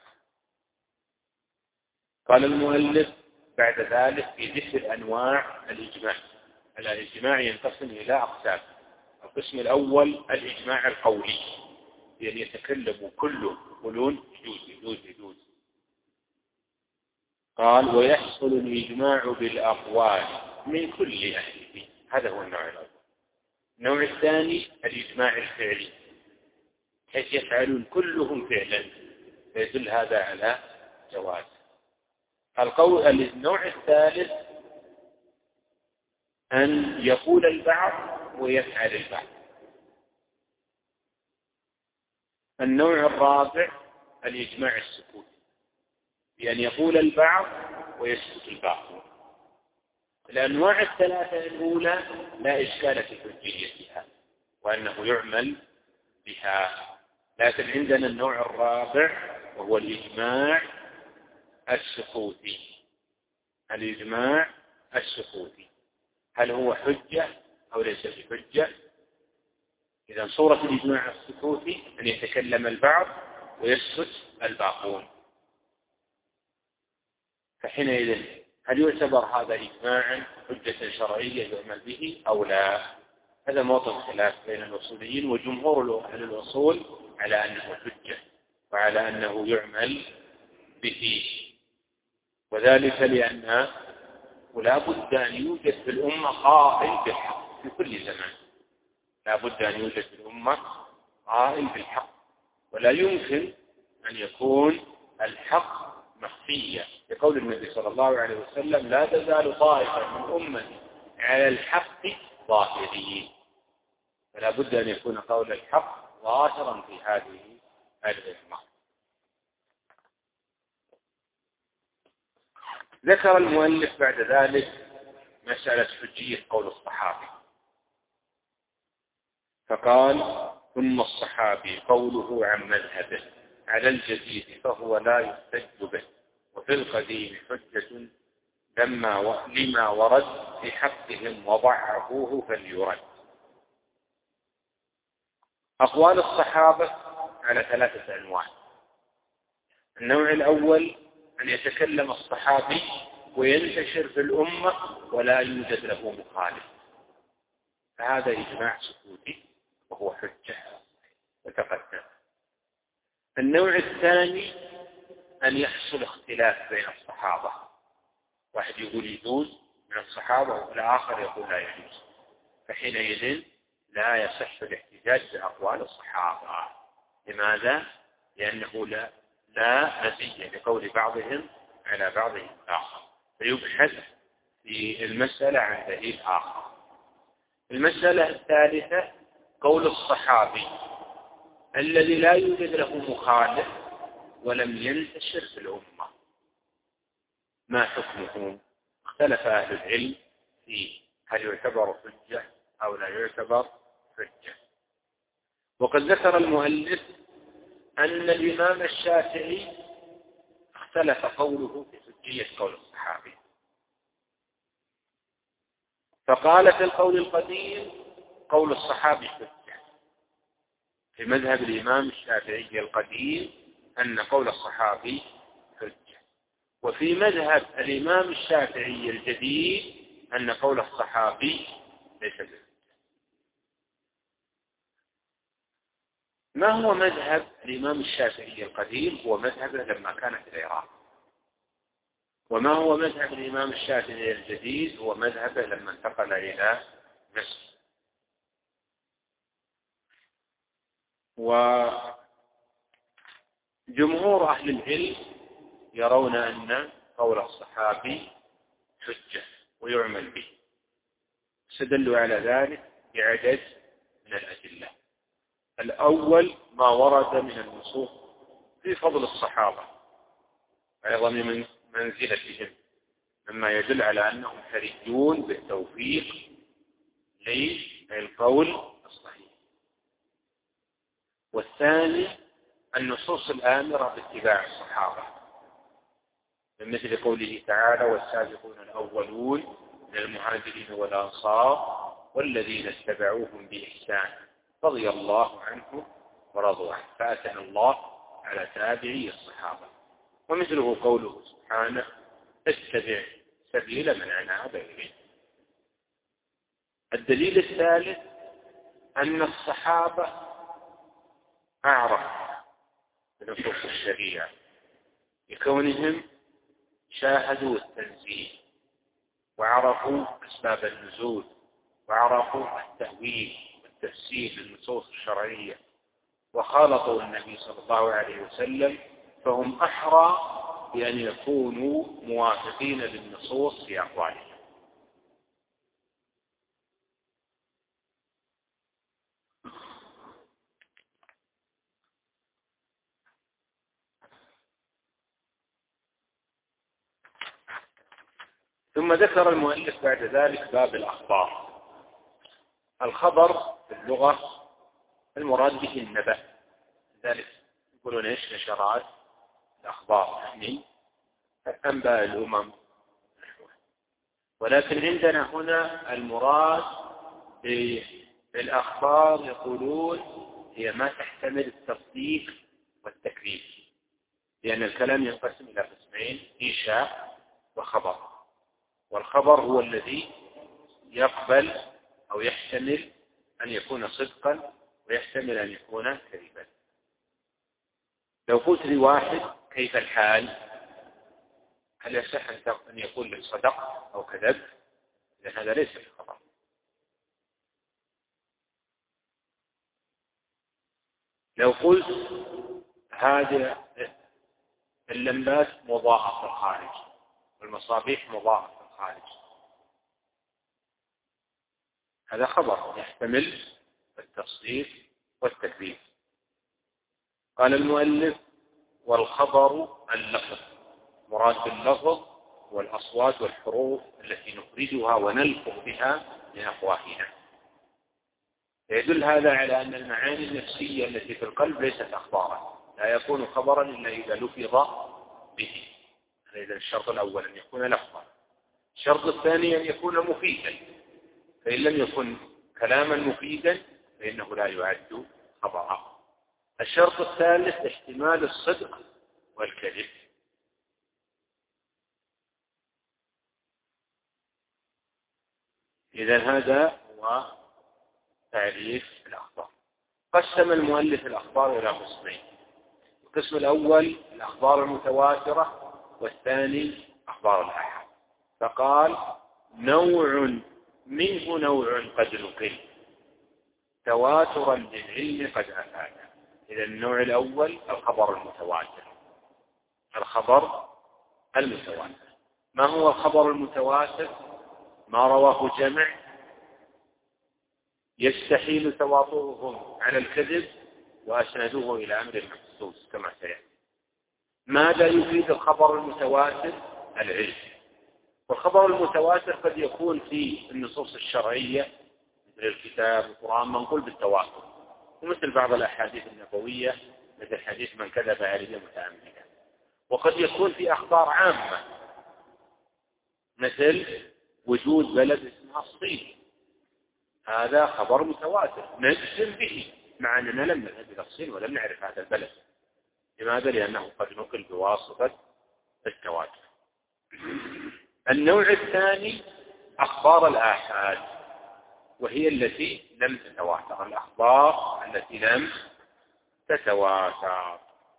قال المؤلف بعد ذلك في ذكر أنواع الإجماع. الإجماع ينقسم إلى أقسام. القسم الأول الإجماع القولي، بأن يتكلم كله يقولون يجوز يجوز يجوز. قال ويحصل الإجماع بالأقوال من كل أهله، هذا هو النوع الأول. النوع الثاني الإجماع الفعلي، حيث يفعلون كلهم فعلا، فيدل هذا على جواز. القول النوع الثالث أن يقول البعض ويفعل البعض. النوع الرابع الإجماع السكوت، بأن يقول البعض ويسكت البعض. الأنواع الثلاثة الأولى لا إشكال في حجيتها وأنه يعمل بها، لكن عندنا النوع الرابع وهو الإجماع السكوتي. الإجماع السكوتي هل هو حجة أو ليس بحجة؟ إذا صورة الإجماع السكوتي أن يتكلم البعض ويسكت الباقون، فحينئذ هل يعتبر هذا إجماعا حجة شرعية يعمل به أو لا؟ هذا موطن خلاف بين الأصوليين، وجمهور أهل الأصول على أنه حجة وعلى أنه يعمل به، وذلك لأن ولا بد أن يوجد في الأمة قائل بالحق في كل زمان. لا بد أن يوجد في الأمة قائل بالحق، ولا يمكن أن يكون الحق مخفيا، لقول النبي صلى الله عليه وسلم لا تزال طائفة من أمتي على الحق ظاهرين. فلا بد أن يكون قول الحق ظاهرا في هذه الأمة. ذكر المؤلف بعد ذلك مسألة حجية قول الصحابي، فقال ثم الصحابي قوله عن مذهبه على الجديد فهو لا يحتج به، وفي القديم حجة لما لما ورد في حقهم وضعفوه فليرد. أقوال الصحابة على ثلاثة أنواع. النوع الأول أن يتكلم الصحابي وينتشر في الأمة ولا يوجد له مخالف، فهذا إجماع سكوتي وهو حجة وتقدم. النوع الثاني أن يحصل اختلاف بين الصحابة، واحد يقول يجوز من الصحابة والآخر يقول لا يجوز، فحينئذ لا يصح الاحتجاج بأقوال الصحابة. لماذا؟ لأنه لا لا مزية لقول بعضهم على بعضهم آخر، فيبحث في المسألة عن دليل آخر. المسألة الثالثة قول الصحابي الذي لا يوجد له مخالف ولم ينتشر في الأمة، ما حكمه؟ اختلف أهل العلم فيه، هل يعتبر حجة أو لا يعتبر حجة. وقد ذكر المؤلف أن الإمام الشافعي اختلف قوله في حجية قول الصحابي، فقال في القول القديم قول الصحابي حجة. في مذهب الإمام الشافعي القديم أن قول الصحابي حجة، وفي مذهب الإمام الشافعي الجديد أن قول الصحابي ليس بحجة. ما هو مذهب الإمام الشافعي القديم؟ هو مذهبه لما كان في العراق. وما هو مذهب الإمام الشافعي الجديد؟ هو مذهبه لما انتقل إلى مصر. وجمهور أهل العلم يرون أن قول الصحابي حجة ويعمل به، استدلوا على ذلك بعدد من الأدلة. الأول ما ورد من النصوص في فضل الصحابة أيضا من منزلتهم، مما يدل على أنهم حريون بالتوفيق للقول الصحيح. والثاني النصوص الآمرة باتباع الصحابة، من مثل قوله تعالى: والسابقون الأولون من المهاجرين والأنصار والذين اتبعوهم بإحسان رضي الله عنهم ورضوا عنه، فأثنى الله على تابعي الصحابة. ومثله قوله سبحانه: اتبع سبيل من أناب إليه. الدليل الثالث أن الصحابة أعرف بنصوص الشريعة لكونهم شاهدوا التنزيل وعرفوا أسباب النزول وعرفوا التأويل والتفسير للنصوص الشرعية وخالطوا النبي صلى الله عليه وسلم، فهم أحرى بأن يكونوا موافقين للنصوص في أقوالهم. ثم ذكر المؤلف بعد ذلك باب الأخبار. الخبر في اللغة المراد به النبأ، ذلك يقولون ايش؟ نشرات الأخبار، يعني أنباء الأمم. ولكن عندنا هنا المراد بالأخبار يقولون هي ما تحتمل التصديق والتكذيب، لأن الكلام ينقسم إلى قسمين: إنشاء وخبر. والخبر هو الذي يقبل أو يحتمل أن يكون صدقا ويحتمل أن يكون كذبا. لو قلت لواحد كيف الحال، هل يصح أن يقول لك صدق أو كذب؟ لأن هذا ليس الخبر. لو قلت هذه اللمبات مضاءة في الخارج والمصابيح مضاءة في الخارج، هذا خبر يحتمل التصديق والتكذيب. قال المؤلف: والخبر اللفظ، مراد باللفظ والأصوات والحروف التي نخرجها ونلفظ بها من أفواهنا. يدل هذا على أن المعاني النفسية التي في القلب ليست أخبارا، لا يكون خبرا إلا إذا لفظ به. إذا الشرط الأول أن يكون لفظا. الشرط الثاني أن يكون مفيدا، فإن لم يكن كلاما مفيدا فإنه لا يعد خبرا. الشرط الثالث احتمال الصدق والكذب. إذا هذا هو تعريف الأخبار. قسم المؤلف الأخبار إلى قسمين: القسم الأول الأخبار المتواترة، والثاني أخبار الآحاد. فقال: نوع منه نوع قد نقل تواترا للعلم قد أفاد. إذا النوع الأول الخبر المتواتر. الخبر المتواتر ما هو الخبر المتواتر؟ ما رواه جمع يستحيل تواترهم على الكذب وأسندوه إلى أمر محسوس كما سيأتي. ماذا يفيد الخبر المتواتر؟ العلم. والخبر المتواتر قد يكون في النصوص الشرعية مثل الكتاب والقرآن منقول بالتواتر، ومثل بعض الأحاديث النبوية مثل حديث من كذب علي متعمدا. وقد يكون في أخبار عامة مثل وجود بلد اسمها الصين، هذا خبر متواتر نجزم به مع أننا لم نذهب إلى الصين ولم نعرف هذا البلد. لماذا؟ لأنه قد نقل بواسطة التواتر. النوع الثاني أخبار الآحاد، وهي التي لم تتواتر، الأخبار التي لم تتواتر.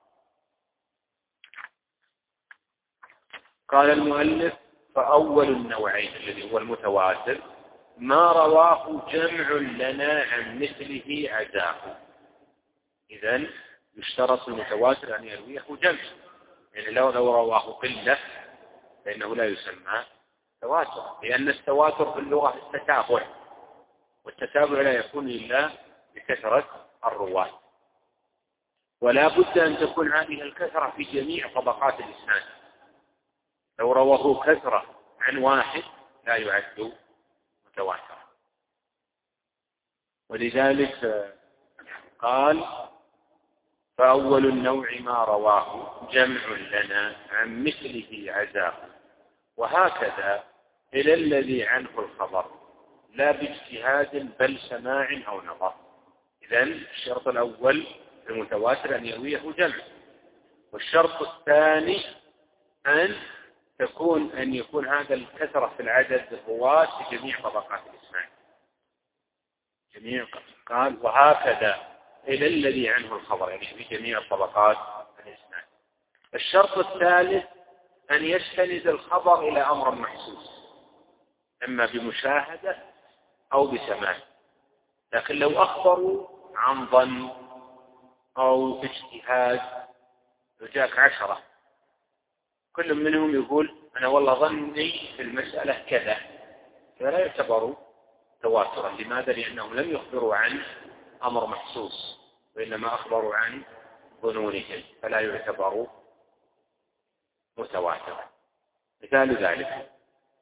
قال المؤلف: فأول النوعين الذي هو المتواتر ما رواه جمع لنا عن مثله عزاه. إذن يشترط المتواتر أن يرويه جمع، يعني لو لو رواه قلة فإنه لا يسمى تواتر، لأن التواتر في اللغة التتابع، والتتابع لا يكون إلا بكثرة الرواة، ولا بد أن تكون هذه الكثرة في جميع طبقات الإسناد. لو رواه كثرة عن واحد لا يعد متواترا. ولذلك قال: فأول النوع ما رواه جمع لنا عن مثله عزاه، وهكذا إلى الذي عنه الخبر لا باجتهاد بل سماع أو نظر. إذن الشرط الأول المتواتر أن يرويه جمع، والشرط الثاني أن تكون أن يكون هذا الكثرة في العدد الرواة في جميع طبقات الإسناد. جميع قال وهكذا إلى الذي عنه الخبر، يعني في جميع طبقات الإسناد. الشرط الثالث أن يستند الخبر إلى أمر محسوس، إما بمشاهدة أو بسماع. لكن لو أخبروا عن ظن أو اجتهاد، لو جاءك عشرة كل منهم يقول أنا والله ظني في المسألة كذا، فلا يعتبروا تواترا. لماذا؟ لأنهم لم يخبروا عن أمر محسوس، وإنما أخبروا عن ظنونهم، فلا يعتبروا متواترا. مثال ذلك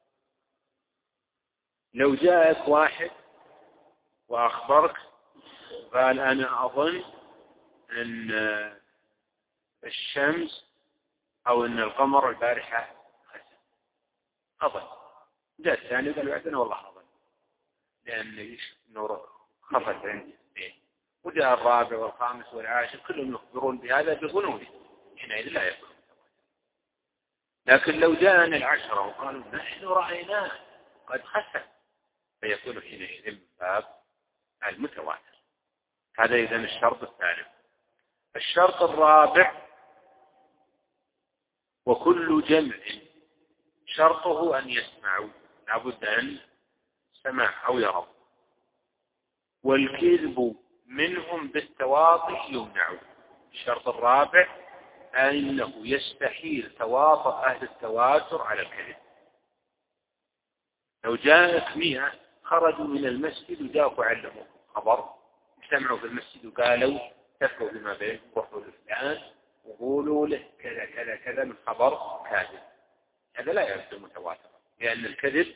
لو جاءك واحد وأخبرك قال أنا أظن أن الشمس أو أن القمر البارحة خسف، أظن. جاء الثاني قال بعدنا والله أظن لأن نور خفت عندي. وجاء الرابع والخامس والعاشر كلهم يخبرون بهذا بظنونه، حينئذ لا يكون متواتر. لكن لو جاءنا العشرة وقالوا نحن رأيناه قد خسف، فيكون حينئذ من باب المتواتر. هذا إذن الشرط الثالث. الشرط الرابع وكل جمع شرطه أن يسمعوا، لابد أن سمع أو يروا، والكذب منهم بالتواطؤ يمنع. الشرط الرابع أنه يستحيل تواطؤ أهل التواتر على الكذب. لو جاءك مئة خرجوا من المسجد وجاءوا علموا خبر، اجتمعوا في المسجد وقالوا تفقوا بما بين روحوا لفلان وقولوا له كذا كذا كذا من خبر كاذب، هذا لا يعد متواترا، لأن الكذب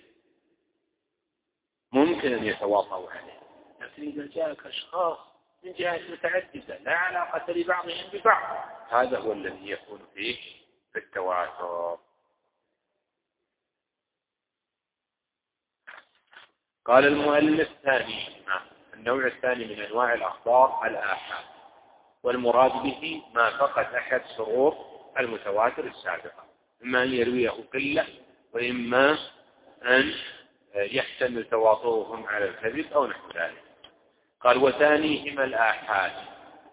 ممكن أن يتواطؤوا عليه. لكن إذا جاءك أشخاص من جهات متعددة لا علاقة لبعضهم ببعض، هذا هو الذي يكون فيه بالتواتر. قال المؤلف ثاني النوع الثاني من أنواع الأخبار الآحاد، والمراد به ما فقد أحد شروط المتواتر السابقة، إما أن يرويه قلة، وإما أن يحتمل تواطؤهم على الكذب أو نحو ذلك. قال وثانيهما الآحاد،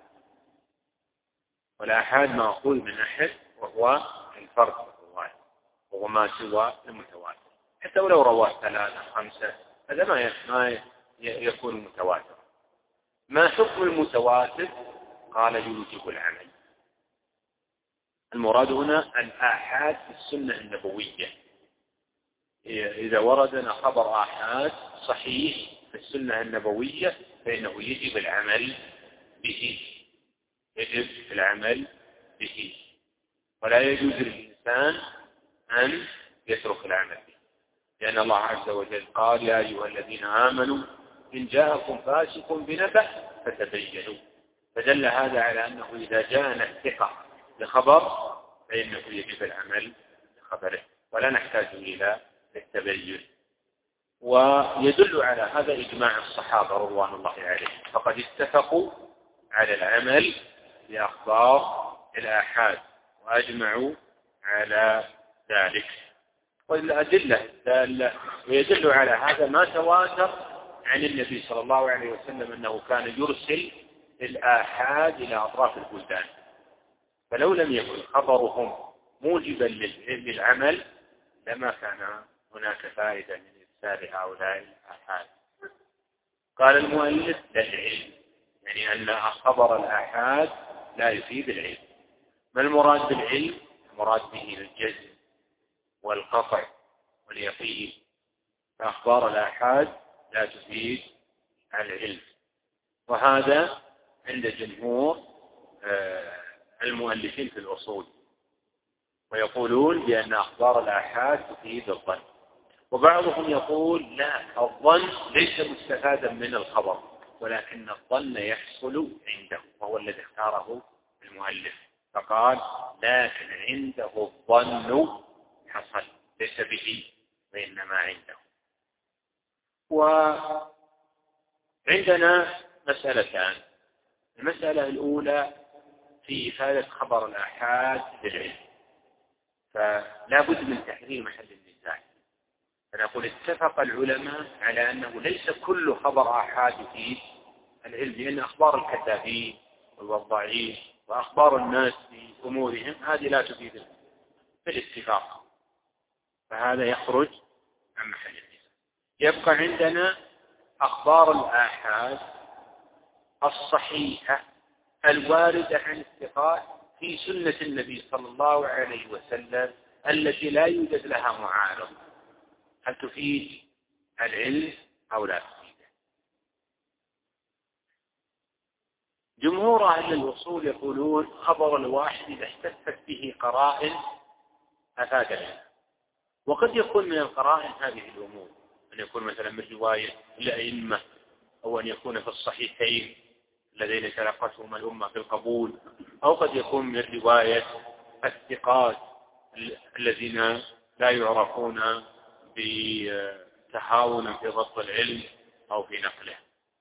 والآحاد مأخوذ من أحد وهو الفرد الرواية، وهو ما سوى المتواتر. حتى ولو رواه ثلاثة خمسة هذا ما يكون متواتر. ما حكم المتواتر؟ قال يوجب العمل. المراد هنا الآحاد في السنة النبوية. إذا وردنا خبر آحاد صحيح في السنة النبوية فإنه يجب العمل به، يجب العمل به، ولا يجوز للإنسان أن يترك العمل به، لأن الله عز وجل قال يا أيها الذين آمنوا إن جاءكم فاسق بنبأ فتبينوا. فدل هذا على أنه إذا جاءنا الثقة بخبر فإنه يجب العمل بخبره، ولا نحتاج إلى التبين. ويدل على هذا إجماع الصحابة رضوان الله عليهم، فقد اتفقوا على العمل بأخبار الآحاد وأجمعوا على ذلك. والأدلة الدالة ويدل على هذا ما تواتر عن النبي صلى الله عليه وسلم أنه كان يرسل الآحاد إلى أطراف البلدان، فلو لم يكن خبرهم موجبا للعمل لما كان هناك فائدة من إرسال هؤلاء الآحاد. قال المؤلف للعلم، يعني أن خبر الآحاد لا يفيد العلم. ما المراد بالعلم؟ المراد به الجزم والقطع واليقين، فأخبار الآحاد لا تفيد العلم. وهذا عند جمهور المؤلفين في الأصول، ويقولون بأن أخبار الآحاد تفيد الظن. وبعضهم يقول لا، الظن ليس مستفادا من الخبر، ولكن الظن يحصل عنده، وهو الذي اختاره المؤلف، فقال لكن عنده الظن حصل ليس به وإنما عنده. وعندنا مسألتان. المسألة الأولى في إفادة خبر الآحاد بالعلم، فلا بد من تحرير محل النزاع. فنقول اتفق العلماء على أنه ليس كل خبر آحاد يفيد العلم، لأن أخبار الكذابين والوضاعين وأخبار الناس في أمورهم هذه لا تفيد بالاتفاق، فهذا يخرج عن محل النزاع. يبقى عندنا أخبار الآحاد الصحيحة الواردة عن الثقات في سنة النبي صلى الله عليه وسلم التي لا يوجد لها معارض، هل تفيد العلم أو لا تفيده؟ جمهور أهل الوصول يقولون خبر الواحد إذا احتفت به قرائن أفاد العلم، وقد يكون من القرائن هذه الأمور، أن يكون مثلا من رواية الأئمة، أو أن يكون في الصحيحين الذين تلقتهما الأمة في القبول، أو قد يكون من رواية الثقات الذين لا يعرفون بتهاون في ضبط العلم أو في نقله.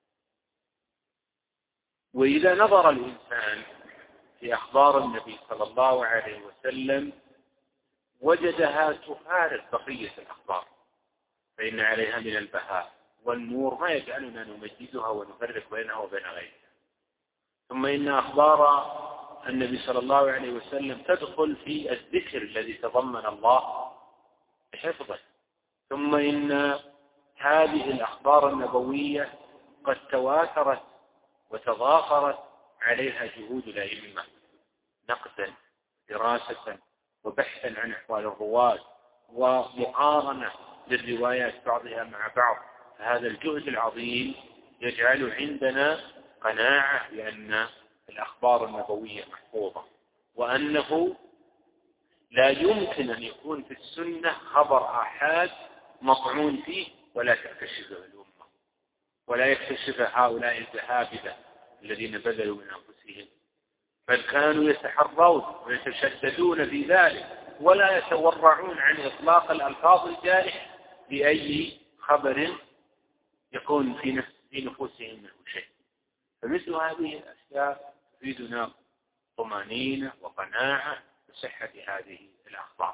وإذا نظر الإنسان في أخبار النبي صلى الله عليه وسلم وجدها تفارق بقية الأخبار، فإن عليها من البهاء والنور ما يجعلنا نمجدها ونفرق بينها وبين غيرها. ثم إن أخبار النبي صلى الله عليه وسلم تدخل في الذكر الذي تضمن الله بحفظه. ثم إن هذه الأخبار النبوية قد تواترت وتضافرت عليها جهود الأئمة نقدا دراسة وبحثا عن أحوال الرواة ومقارنة للروايات بعضها مع بعض. هذا الجهد العظيم يجعل عندنا قناعة بأن الأخبار النبوية محفوظة، وأنه لا يمكن أن يكون في السنة خبر آحاد مطعون فيه ولا تكتشفه الأمة، ولا يكتشف هؤلاء الذهابدة الذين بذلوا من أنفسهم، بل كانوا يتحرون ويتشددون في ذلك ولا يتورعون عن إطلاق الألفاظ الجارحة بأي خبر يكون في نفس في نفوسهم منه شيء. فمثل هذه الأشياء تفيدنا طمأنينة وقناعة بصحة هذه الأخبار.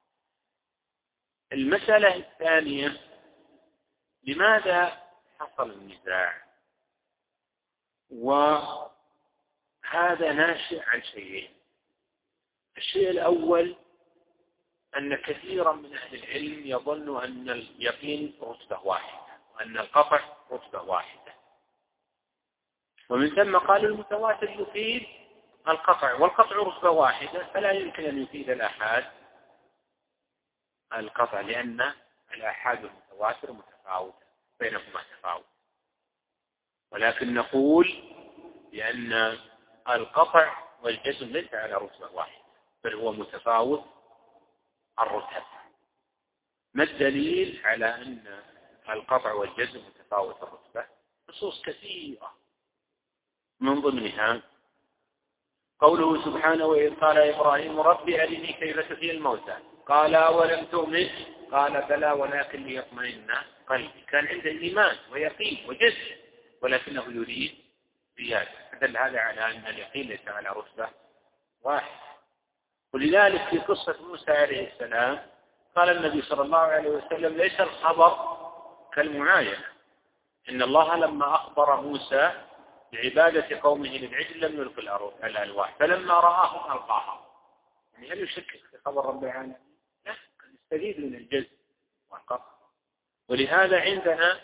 المسألة الثانية، لماذا حصل النزاع؟ وهذا ناشئ عن شيئين. الشيء الأول أن كثيرا من أهل العلم يظن أن اليقين رتبة واحدة وأن القطع رتبة واحدة، ومن ثم قالوا المتواتر يفيد القطع، والقطع رتبة واحدة، فلا يمكن أن يفيد الآحاد القطع، لأن الآحاد والمتواتر متفاوتة بينهما تفاوت. ولكن نقول بأن القطع والجزم ليس على رتبة واحدة، بل هو متفاوت الرتب. ما الدليل على أن القطع والجزم متفاوت الرتبة؟ نصوص كثيرة، من ضمنها قوله سبحانه: وإذ قال إبراهيم رب أرني كيف تحيي الموتى قال أولم تؤمن قال بلى ولكن ليطمئن قلبي. كان عنده إيمان ويقين وجزم، ولكنه يريد زيادة، فدل هذا على أن اليقين ليس على رتبة واحد. ولذلك في قصة موسى عليه السلام قال النبي صلى الله عليه وسلم: ليس الخبر كالمعاينة، إن الله لما أخبر موسى بعبادة قومه للعجل لم يلق الألواح فلما رآهم ألقاها. يعني هل يشكك في خبر رب العالمين؟ لا، قد يستفيد من الجزم والقطع. ولهذا عندنا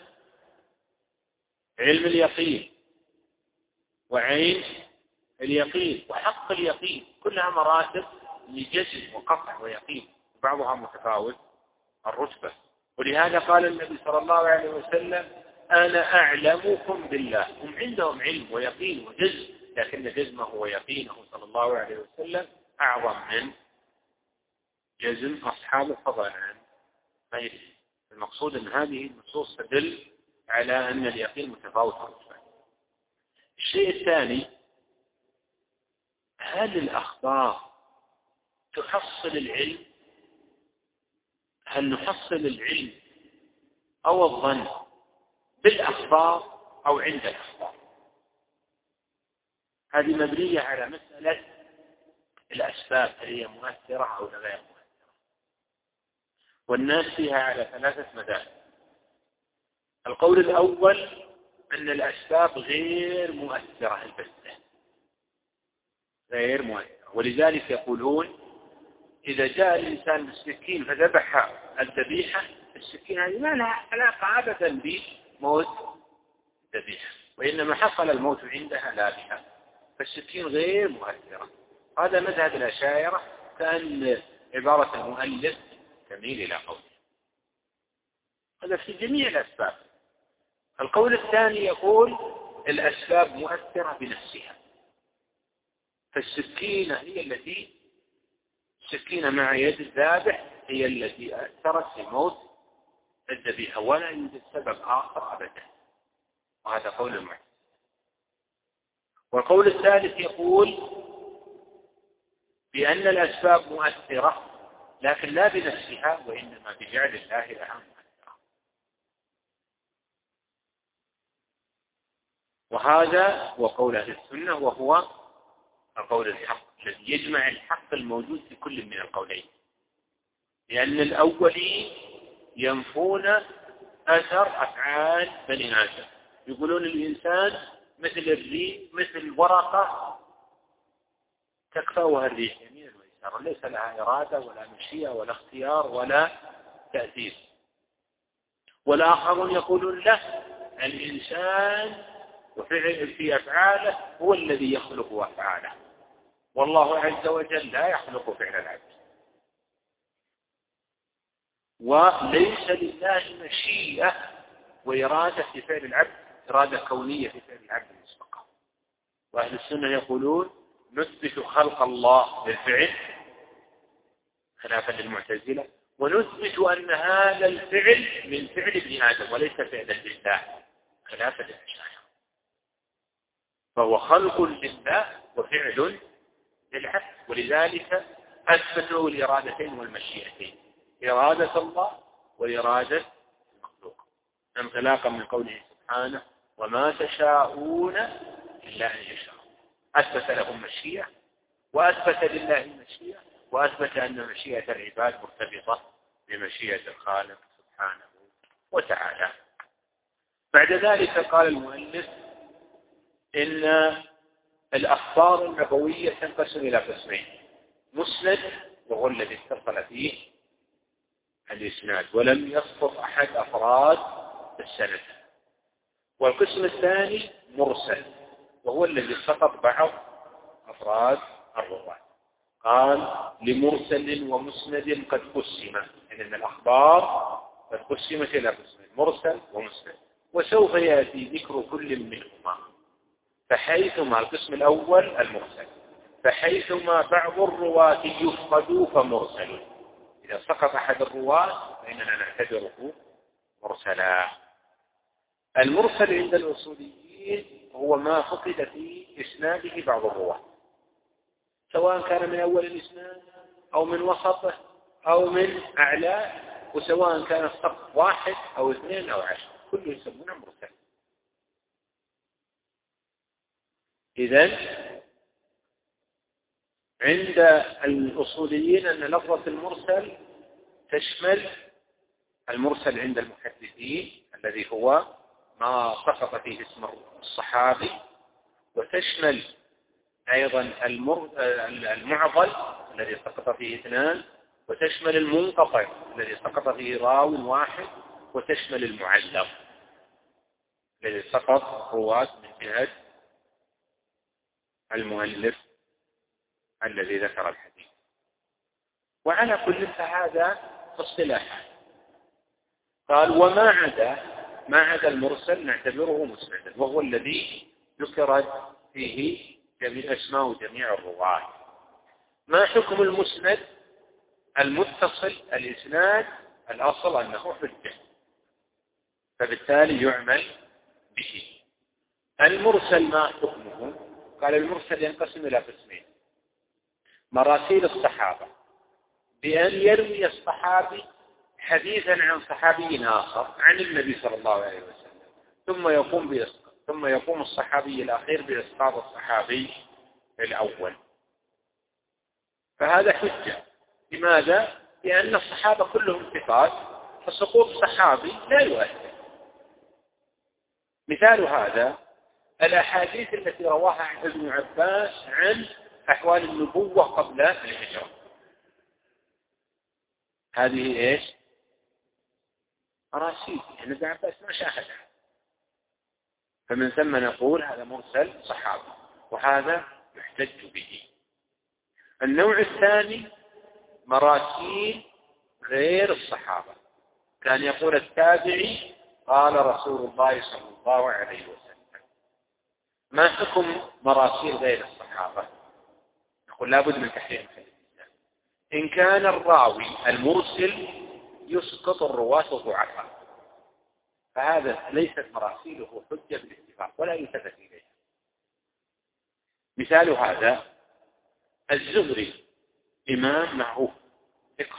علم اليقين وعين اليقين وحق اليقين، كلها مراتب لجزم وقطع ويقين، بعضها متفاوت الرتبة. ولهذا قال النبي صلى الله عليه وسلم: أنا أعلمكم بالله. هم عندهم علم ويقين وجزم، لكن جزمه ويقينه صلى الله عليه وسلم أعظم من جزم أصحاب الفضائل عن غيره. المقصود أن هذه النصوص تدل على أن اليقين متفاوت الرتبة. الشيء الثاني هل الأخبار تحصل العلم؟ هل نحصل العلم أو الظن بالأخبار أو عند الأخبار؟ هذه مبنية على مسألة الأسباب، هل هي مؤثرة أو غير مؤثرة؟ والناس فيها على ثلاثة مذاهب. القول الأول أن الأسباب غير مؤثرة البتة، غير مؤثرة، ولذلك يقولون إذا جاء الإنسان بالسكين فذبح الذبيحة، السكين هذه ما لها علاقة أبدا بموت الذبيحة، وإنما حصل الموت عندها لا بها، فالسكين غير مؤثرة. هذا مذهب الأشاعرة، كأن عبارة المؤلف تميل إلى قوله. هذا في جميع الأسباب. القول الثاني يقول الأسباب مؤثرة بنفسها، فالسكينة هي التي السكينة مع يد الذابح هي التي أثرت في موت الذبيحة، ولا يوجد سبب آخر أبدا. وهذا قول المعتزلة. والقول الثالث يقول بأن الأسباب مؤثرة لكن لا بنفسها، وإنما بجعل الله لها مؤثرة. وهذا هو قول أهل السنة، وهو القول الحق الذي يجمع الحق الموجود في كل من القولين، لأن الأولين ينفون أثر أفعال بني آدم، يقولون الإنسان مثل الريح، مثل الورقة تكفأها الريح يمينا ويسارا، ليس لها إرادة ولا مشيئة ولا اختيار ولا تأثير. والآخرون يقولون لا، الإنسان وفعل في أفعاله هو الذي يخلق أفعاله، والله عز وجل لا يخلق فعل العبد، وليس لله مشيئة وإرادة في فعل العبد، إرادة كونية في فعل العبد المسبقة. وأهل السنة يقولون نثبت خلق الله بالفعل خلافا للمعتزلة، ونثبت أن هذا الفعل من فعل ابن آدم وليس فعلا لله خلافا للأشاعرة، فهو خلق لله وفعل للعبد. ولذلك أثبتوا الإرادتين والمشيئتين، إرادة الله وإرادة المخلوق، انطلاقا من قوله سبحانه وما تشاءون إلا أن يشاء. أثبت لهم مشيئة وأثبت لله مشيئة، وأثبت أن مشيئة العباد مرتبطة بمشيئة الخالق سبحانه وتعالى. بعد ذلك قال المؤلف إن الأخبار النبوية تنقسم إلى قسمين: مسند وهو الذي اتصل فيه الإسناد ولم يسقط أحد أفراد السند، والقسم الثاني مرسل وهو الذي سقط بعض أفراد الرواة. قال لمرسل ومسند قد قسم، يعني أن الأخبار قد قسمت إلى قسمين: مرسل ومسند، وسوف يأتي ذكر كل منهما. فحيثما القسم الأول المرسل، فحيثما بعض الرواة يفقدوا فمرسل، إذا سقط أحد الرواة فإننا نعتبره مرسلا. المرسل عند الأصوليين هو ما فقد في إسناده بعض الرواة، سواء كان من أول الإسناد أو من وسطه أو من أعلاه، وسواء كان السقط واحد أو اثنين أو عشر، كله يسمونه مرسل. إذن عند الأصوليين أن لفظة المرسل تشمل المرسل عند المحدثين الذي هو ما سقط فيه اسم الصحابي، وتشمل أيضا المعضل الذي سقط فيه اثنان، وتشمل المنقطع الذي سقط فيه راو واحد، وتشمل المعلق الذي سقط رواة من جهة المؤلف الذي ذكر الحديث. وعلى كل فهذا اصطلاحا. قال وما عدا ما عدا المرسل نعتبره مسندا، وهو الذي ذكرت فيه جميع اسماء جميع الرواة. ما حكم المسند؟ المتصل الإسناد الأصل أنه حجة، فبالتالي يعمل به. المرسل ما حكمه؟ قال المرسل ينقسم إلى قسمين: مراسيل الصحابة بأن يروي الصحابي حديثا عن صحابي آخر عن النبي صلى الله عليه وسلم، ثم يقوم بإسقاط ثم يقوم الصحابي الأخير بإسقاط الصحابي الأول، فهذا حجة. لماذا؟ لأن الصحابة كلهم ثقات، فسقوط صحابي لا يؤثر. مثال هذا الأحاديث التي رواها ابن عباس عن أحوال النبوة قبل الهجرة، هذه إيش؟ مراسيل، يعني ابن عباس ما شاهدها، فمن ثم نقول هذا مرسل صحابي، وهذا يحتج به. النوع الثاني مراسيل غير الصحابة، كان يقول التابعي قال رسول الله صلى الله عليه وسلم. ما حكم مراسيل غير الصحابة؟ نقول لابد من تحريم الحديث. إن كان الراوي المرسل يسقط الرواة الضعفاء فهذا ليست مراسيله حجة بالاتفاق ولا يلتفت إليها. مثال هذا الزهري إمام معروف ثقة،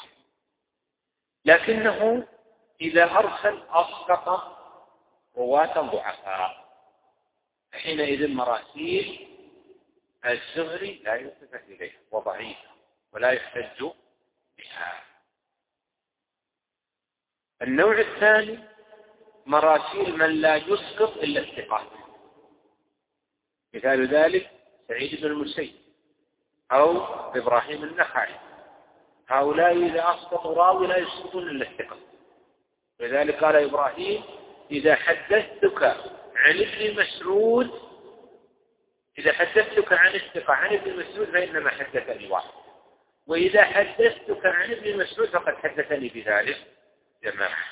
لكنه إذا أرسل أسقط رواة ضعفاء، حينئذ مراسيل الزهري لا يلتفت إليها وضعيفة ولا يحتج بها. النوع الثاني مراسيل من لا يسقط إلا الثقات، مثال ذلك سعيد بن المسيب أو إبراهيم النخعي، هؤلاء إذا أسقطوا راوي لا يسقطون إلا الثقة. لذلك قال إبراهيم إذا حدثتك عن ابن مسعود إذا حدثتك عن الثقة عن ابن مسعود فإنما حدثني واحد، وإذا حدثتك عن ابن مسعود فقد حدثني بذلك جماعة.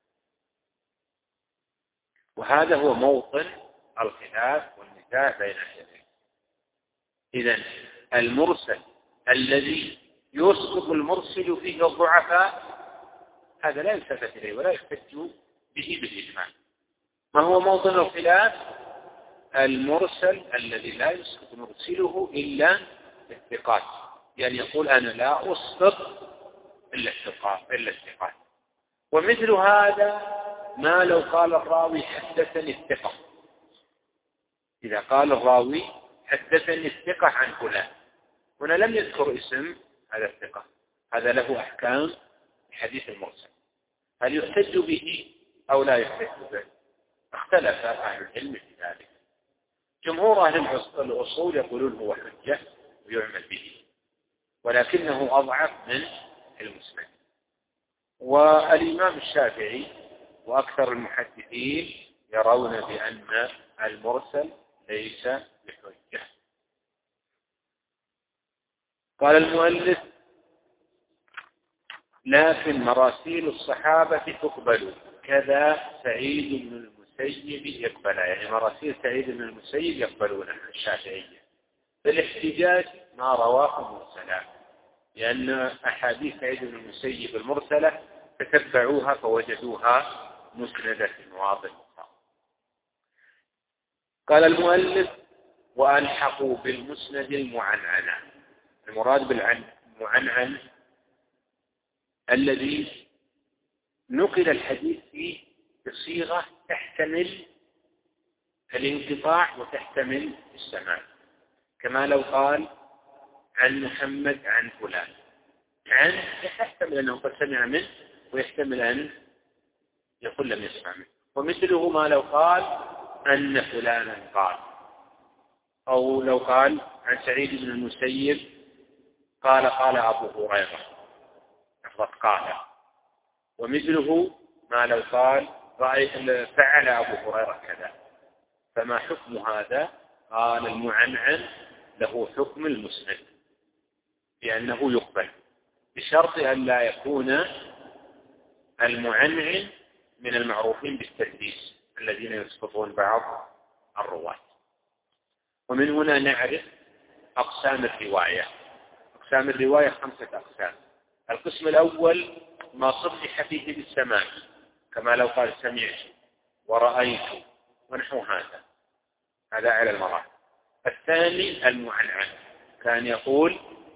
وهذا هو موطن الخلاف والنزاع بين الشيخين. إذن المرسل الذي يسقط المرسل فيه الضعفاء هذا لا يلتفت إليه ولا يحتج به بالإجماع. ما هو موطن الخلاف؟ المرسل الذي لا يسقط مرسله إلا الثقات، يعني يقول أنا لا أسقط إلا الثقات إلا الثقات. ومثل هذا ما لو قال الراوي حدثني الثقة، إذا قال الراوي حدثني الثقة عن فلان، هنا لم يذكر اسم هذا الثقة، هذا له أحكام الحديث المرسل، هل يحتج به أو لا يحتج به؟ اختلف أهل العلم في ذلك. جمهور أهل الأصول يقولون هو حجة ويعمل به، ولكنه أضعف من المسند. والإمام الشافعي وأكثر المحدثين يرون بأن المرسل ليس بحجة. قال المؤلف لكن مراسيل الصحابة تقبل كذا سعيد بن المسيب يقبل، يعني مراسيل سعيد بن المسيب يقبلونها الشافعية. فالاحتجاج ما رواه مرسلا، لأن أحاديث سعيد بن المسيب المرسلة تتبعوها فوجدوها مسندة في مواضع أخرى. قال المؤلف وألحقوا بالمسند المعنعنة. المراد بالمعنعن الذي نقل الحديث فيه بصيغة تحتمل الانقطاع وتحتمل السماع، كما لو قال عن محمد عن فلان، عن يحتمل أنه قد سمع منه ويحتمل أن يقول لم يسمع منه. ومثله ما لو قال أن فلانا قال، أو لو قال عن سعيد بن المسيب قال قال أبو هريرة لفظ قال. ومثله ما لو قال رأيت فعل أبو هريرة كذا. فما حكم هذا؟ قال المعنعن له حكم المسند لأنه يقبل، بشرط أن لا يكون المعنعن من المعروفين بالتدليس الذين يسقطون بعض الرواة. ومن هنا نعرف أقسام الرواية. أقسام الرواية خمسة أقسام. القسم الأول ما صرح فيه بالسماع، كما لو قال سمعت ورأيت ونحو هذا، هذا على المراتب. الثاني المعنعن، كان يقول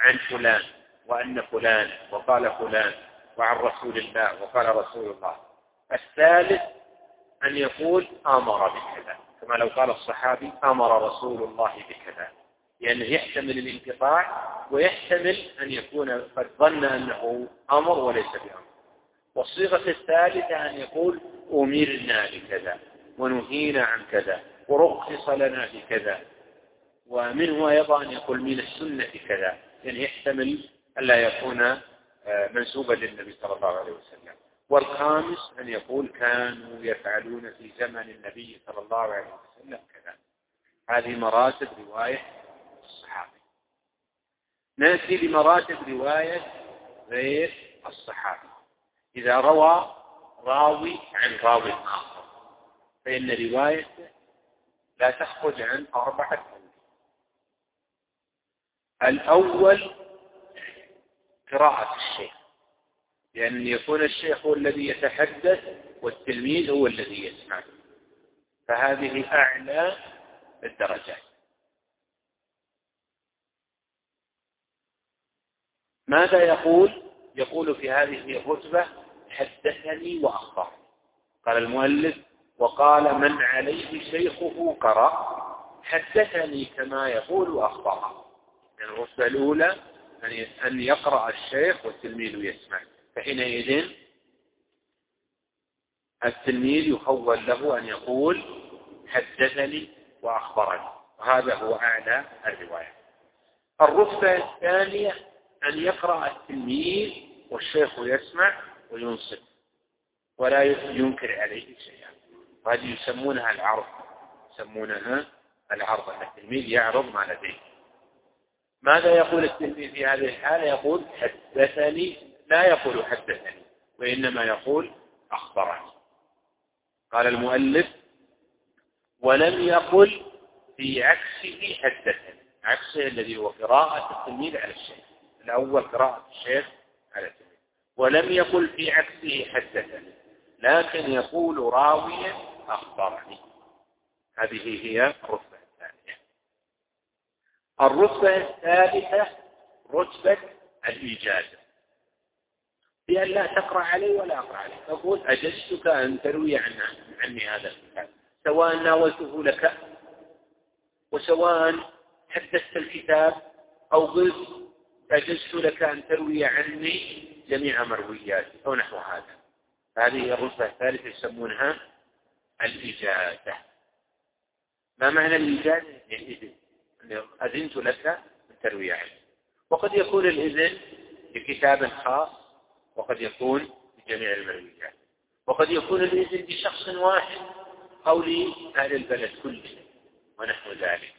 عن فلان وأن فلان وقال فلان وعن رسول الله وقال رسول الله. الثالث أن يقول أمر بكذا، كما لو قال الصحابي أمر رسول الله بكذا، لأنه يحتمل الانقطاع ويحتمل أن يكون قد ظن أنه أمر وليس بأمر. والصيغة الثالثة أن يقول أمرنا بكذا ونهينا عن كذا ورخص لنا بكذا، ومنه أيضا أن يقول من السنة كذا، يعني يحتمل ألا يكون منسوبا للنبي صلى الله عليه وسلم. والخامس أن يقول كانوا يفعلون في زمن النبي صلى الله عليه وسلم كذا. هذه مراتب رواية الصحابي. نأتي لمراتب رواية غير الصحابي. إذا روى راوي عن راوي آخر فإن روايته لا تخرج عن أربعة أوجه. الأول قراءة الشيخ، لأن يكون الشيخ هو الذي يتحدث والتلميذ هو الذي يسمع، فهذه أعلى الدرجات. ماذا يقول؟ يقول في هذه الرتبة حدثني وأخبرني. قال المؤلف وقال من عليه شيخه قرأ حدثني كما يقول وأخبره. يعني الرتبة الأولى أن يقرأ الشيخ والتلميذ يسمع، فحينئذ التلميذ يخول له أن يقول حدثني وأخبرني، وهذا هو أعلى الرواية. الرتبة الثانية أن يقرأ التلميذ والشيخ يسمع وينصت ولا ينكر عليه شيئا، وهذه يسمونها العرض، يسمونها العرض أن التلميذ يعرض ما لديه. ماذا يقول التلميذ في هذه الحالة؟ يقول حدثني، لا يقول حدثني وإنما يقول أخبرني. قال المؤلف ولم يقل في عكسه حدثني، عكسه الذي هو قراءة التلميذ على الشيخ. الأول قراءة الشيخ على التلميذ. ولم يقل في عكسه حدثني، لكن يقول راويا أخبرني. هذه هي الرتبة الثانية. الرتبة الثالثة رتبة الإجازة، بأن لا تقرأ علي ولا أقرأ علي. تقول أجزتك أن تروي عن عني هذا الكتاب، سواء ناولته لك وسواء حدثت الكتاب أو قلت أجزت لك أن تروي عني جميع مروياتي أو نحو هذا. هذه الرتبة الثالثة يسمونها الإجازة. ما معنى الإجازة؟ الإذن، أذنت لك التروية عني. وقد يكون الإذن لكتاب خاص، وقد يكون لجميع المرويات، وقد يكون الإذن لشخص واحد أو لأهل البلد كله ونحو ذلك.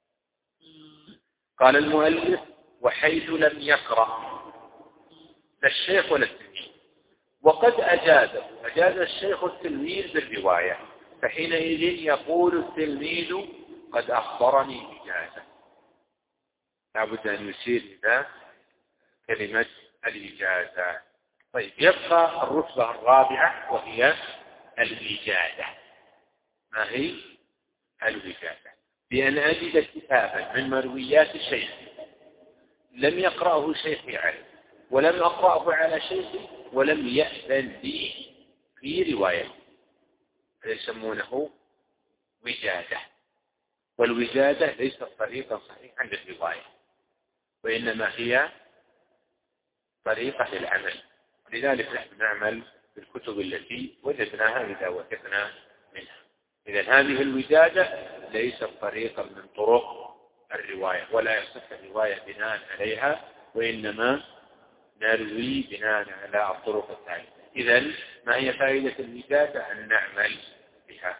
قال المؤلف وحيث لم يقرأ لا الشيخ ولا التلميذ، وقد أجازه، أجاز الشيخ التلميذ بالرواية، فحينئذ يقول التلميذ قد أخبرني إجازة. لابد أن يشير إلى كلمة الإجازة. طيب، يبقى الرتبة الرابعة وهي الإجازة. ما هي الإجازة؟ بأن أجد كتابا من مرويات شيخ لم يقرأه شيخي عليه ولم أقرأه على شيخي ولم يأذن لي في روايته، يسمونه وجادة. والوجادة ليست طريقا صحيحا للرواية، وإنما هي طريقة للعمل. لذلك نحن نعمل بالكتب التي وجدناها إذا وثقنا منها. إذا هذه الوجادة ليست طريقا من طرق الرواية، ولا يصح الرواية بناء عليها، وإنما نروي بناء على الطرق الثانية. إذن ما هي فائدة الوجادة؟ أن نعمل بها.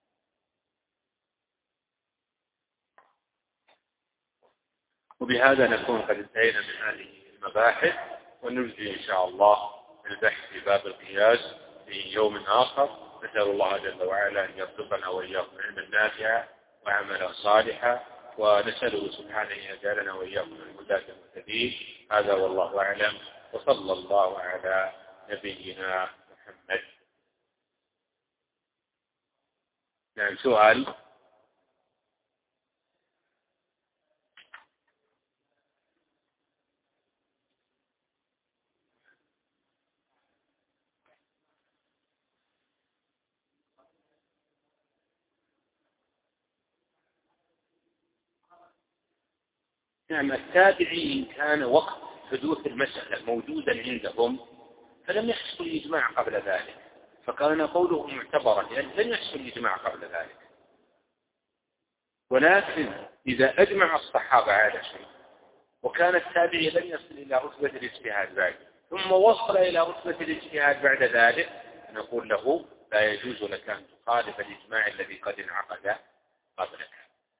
وبهذا نكون قد انتهينا من هذه المباحث، ونرجع إن شاء الله البحث في باب القياس في يوم آخر. نسأل الله جل وعلا أن يرزقنا وإياكم علما نافعا وعملا صالحا، ونسأله سبحانه أن يجعلنا وإياكم من الهداة المهتدين. هذا والله أعلم، وصلى الله على نبينا محمد. نعم، سؤال. نعم التابعي إن كان وقت حدوث المسألة موجودا عندهم فلم يحصل إجماع قبل ذلك، فكان قوله معتبرا لأن لم يحصل إجماع قبل ذلك. ولكن إذا أجمع الصحابة على شيء وكان التابعي لم يصل إلى رتبة الاجتهاد بعد ثم وصل إلى رتبة الاجتهاد بعد ذلك، نقول له لا يجوز لك أن تخالف الإجماع الذي قد انعقد قبلك.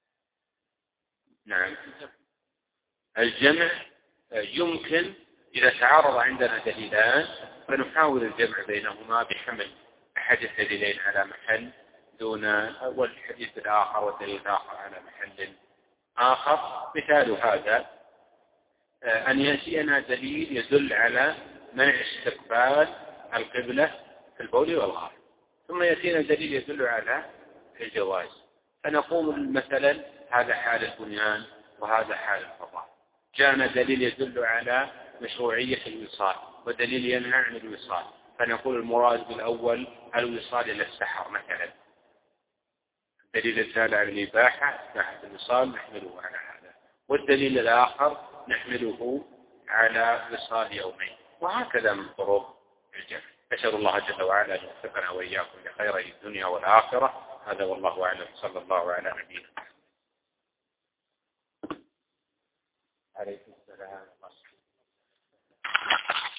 نعم الجمع يمكن إذا تعارض عندنا دليلان فنحاول الجمع بينهما بحمل أحد الدليلين على محل دون والحديث الآخر والدليل الآخر على محل آخر. مثال هذا أن يأتينا دليل يدل على منع استقبال القبلة في البول والغائط، ثم يأتينا دليل يدل على الجواز، فنقوم مثلا هذا حال البنيان وهذا حال الفضاء. جاءنا دليل يدل على مشروعية الوصال ودليل ينهى عن الوصال، فنقول المراد بالأول الوصال إلى السحر مثلا، الدليل الدال على الإباحة إباحة الوصال نحمله على هذا، والدليل الآخر نحمله على وصال يومين، وهكذا من طرق الجمع. أسأل الله جل وعلا أن يوفقنا وإياكم لخيري الدنيا والآخرة. هذا والله أعلم. صلى الله على نبينا عليه السلام.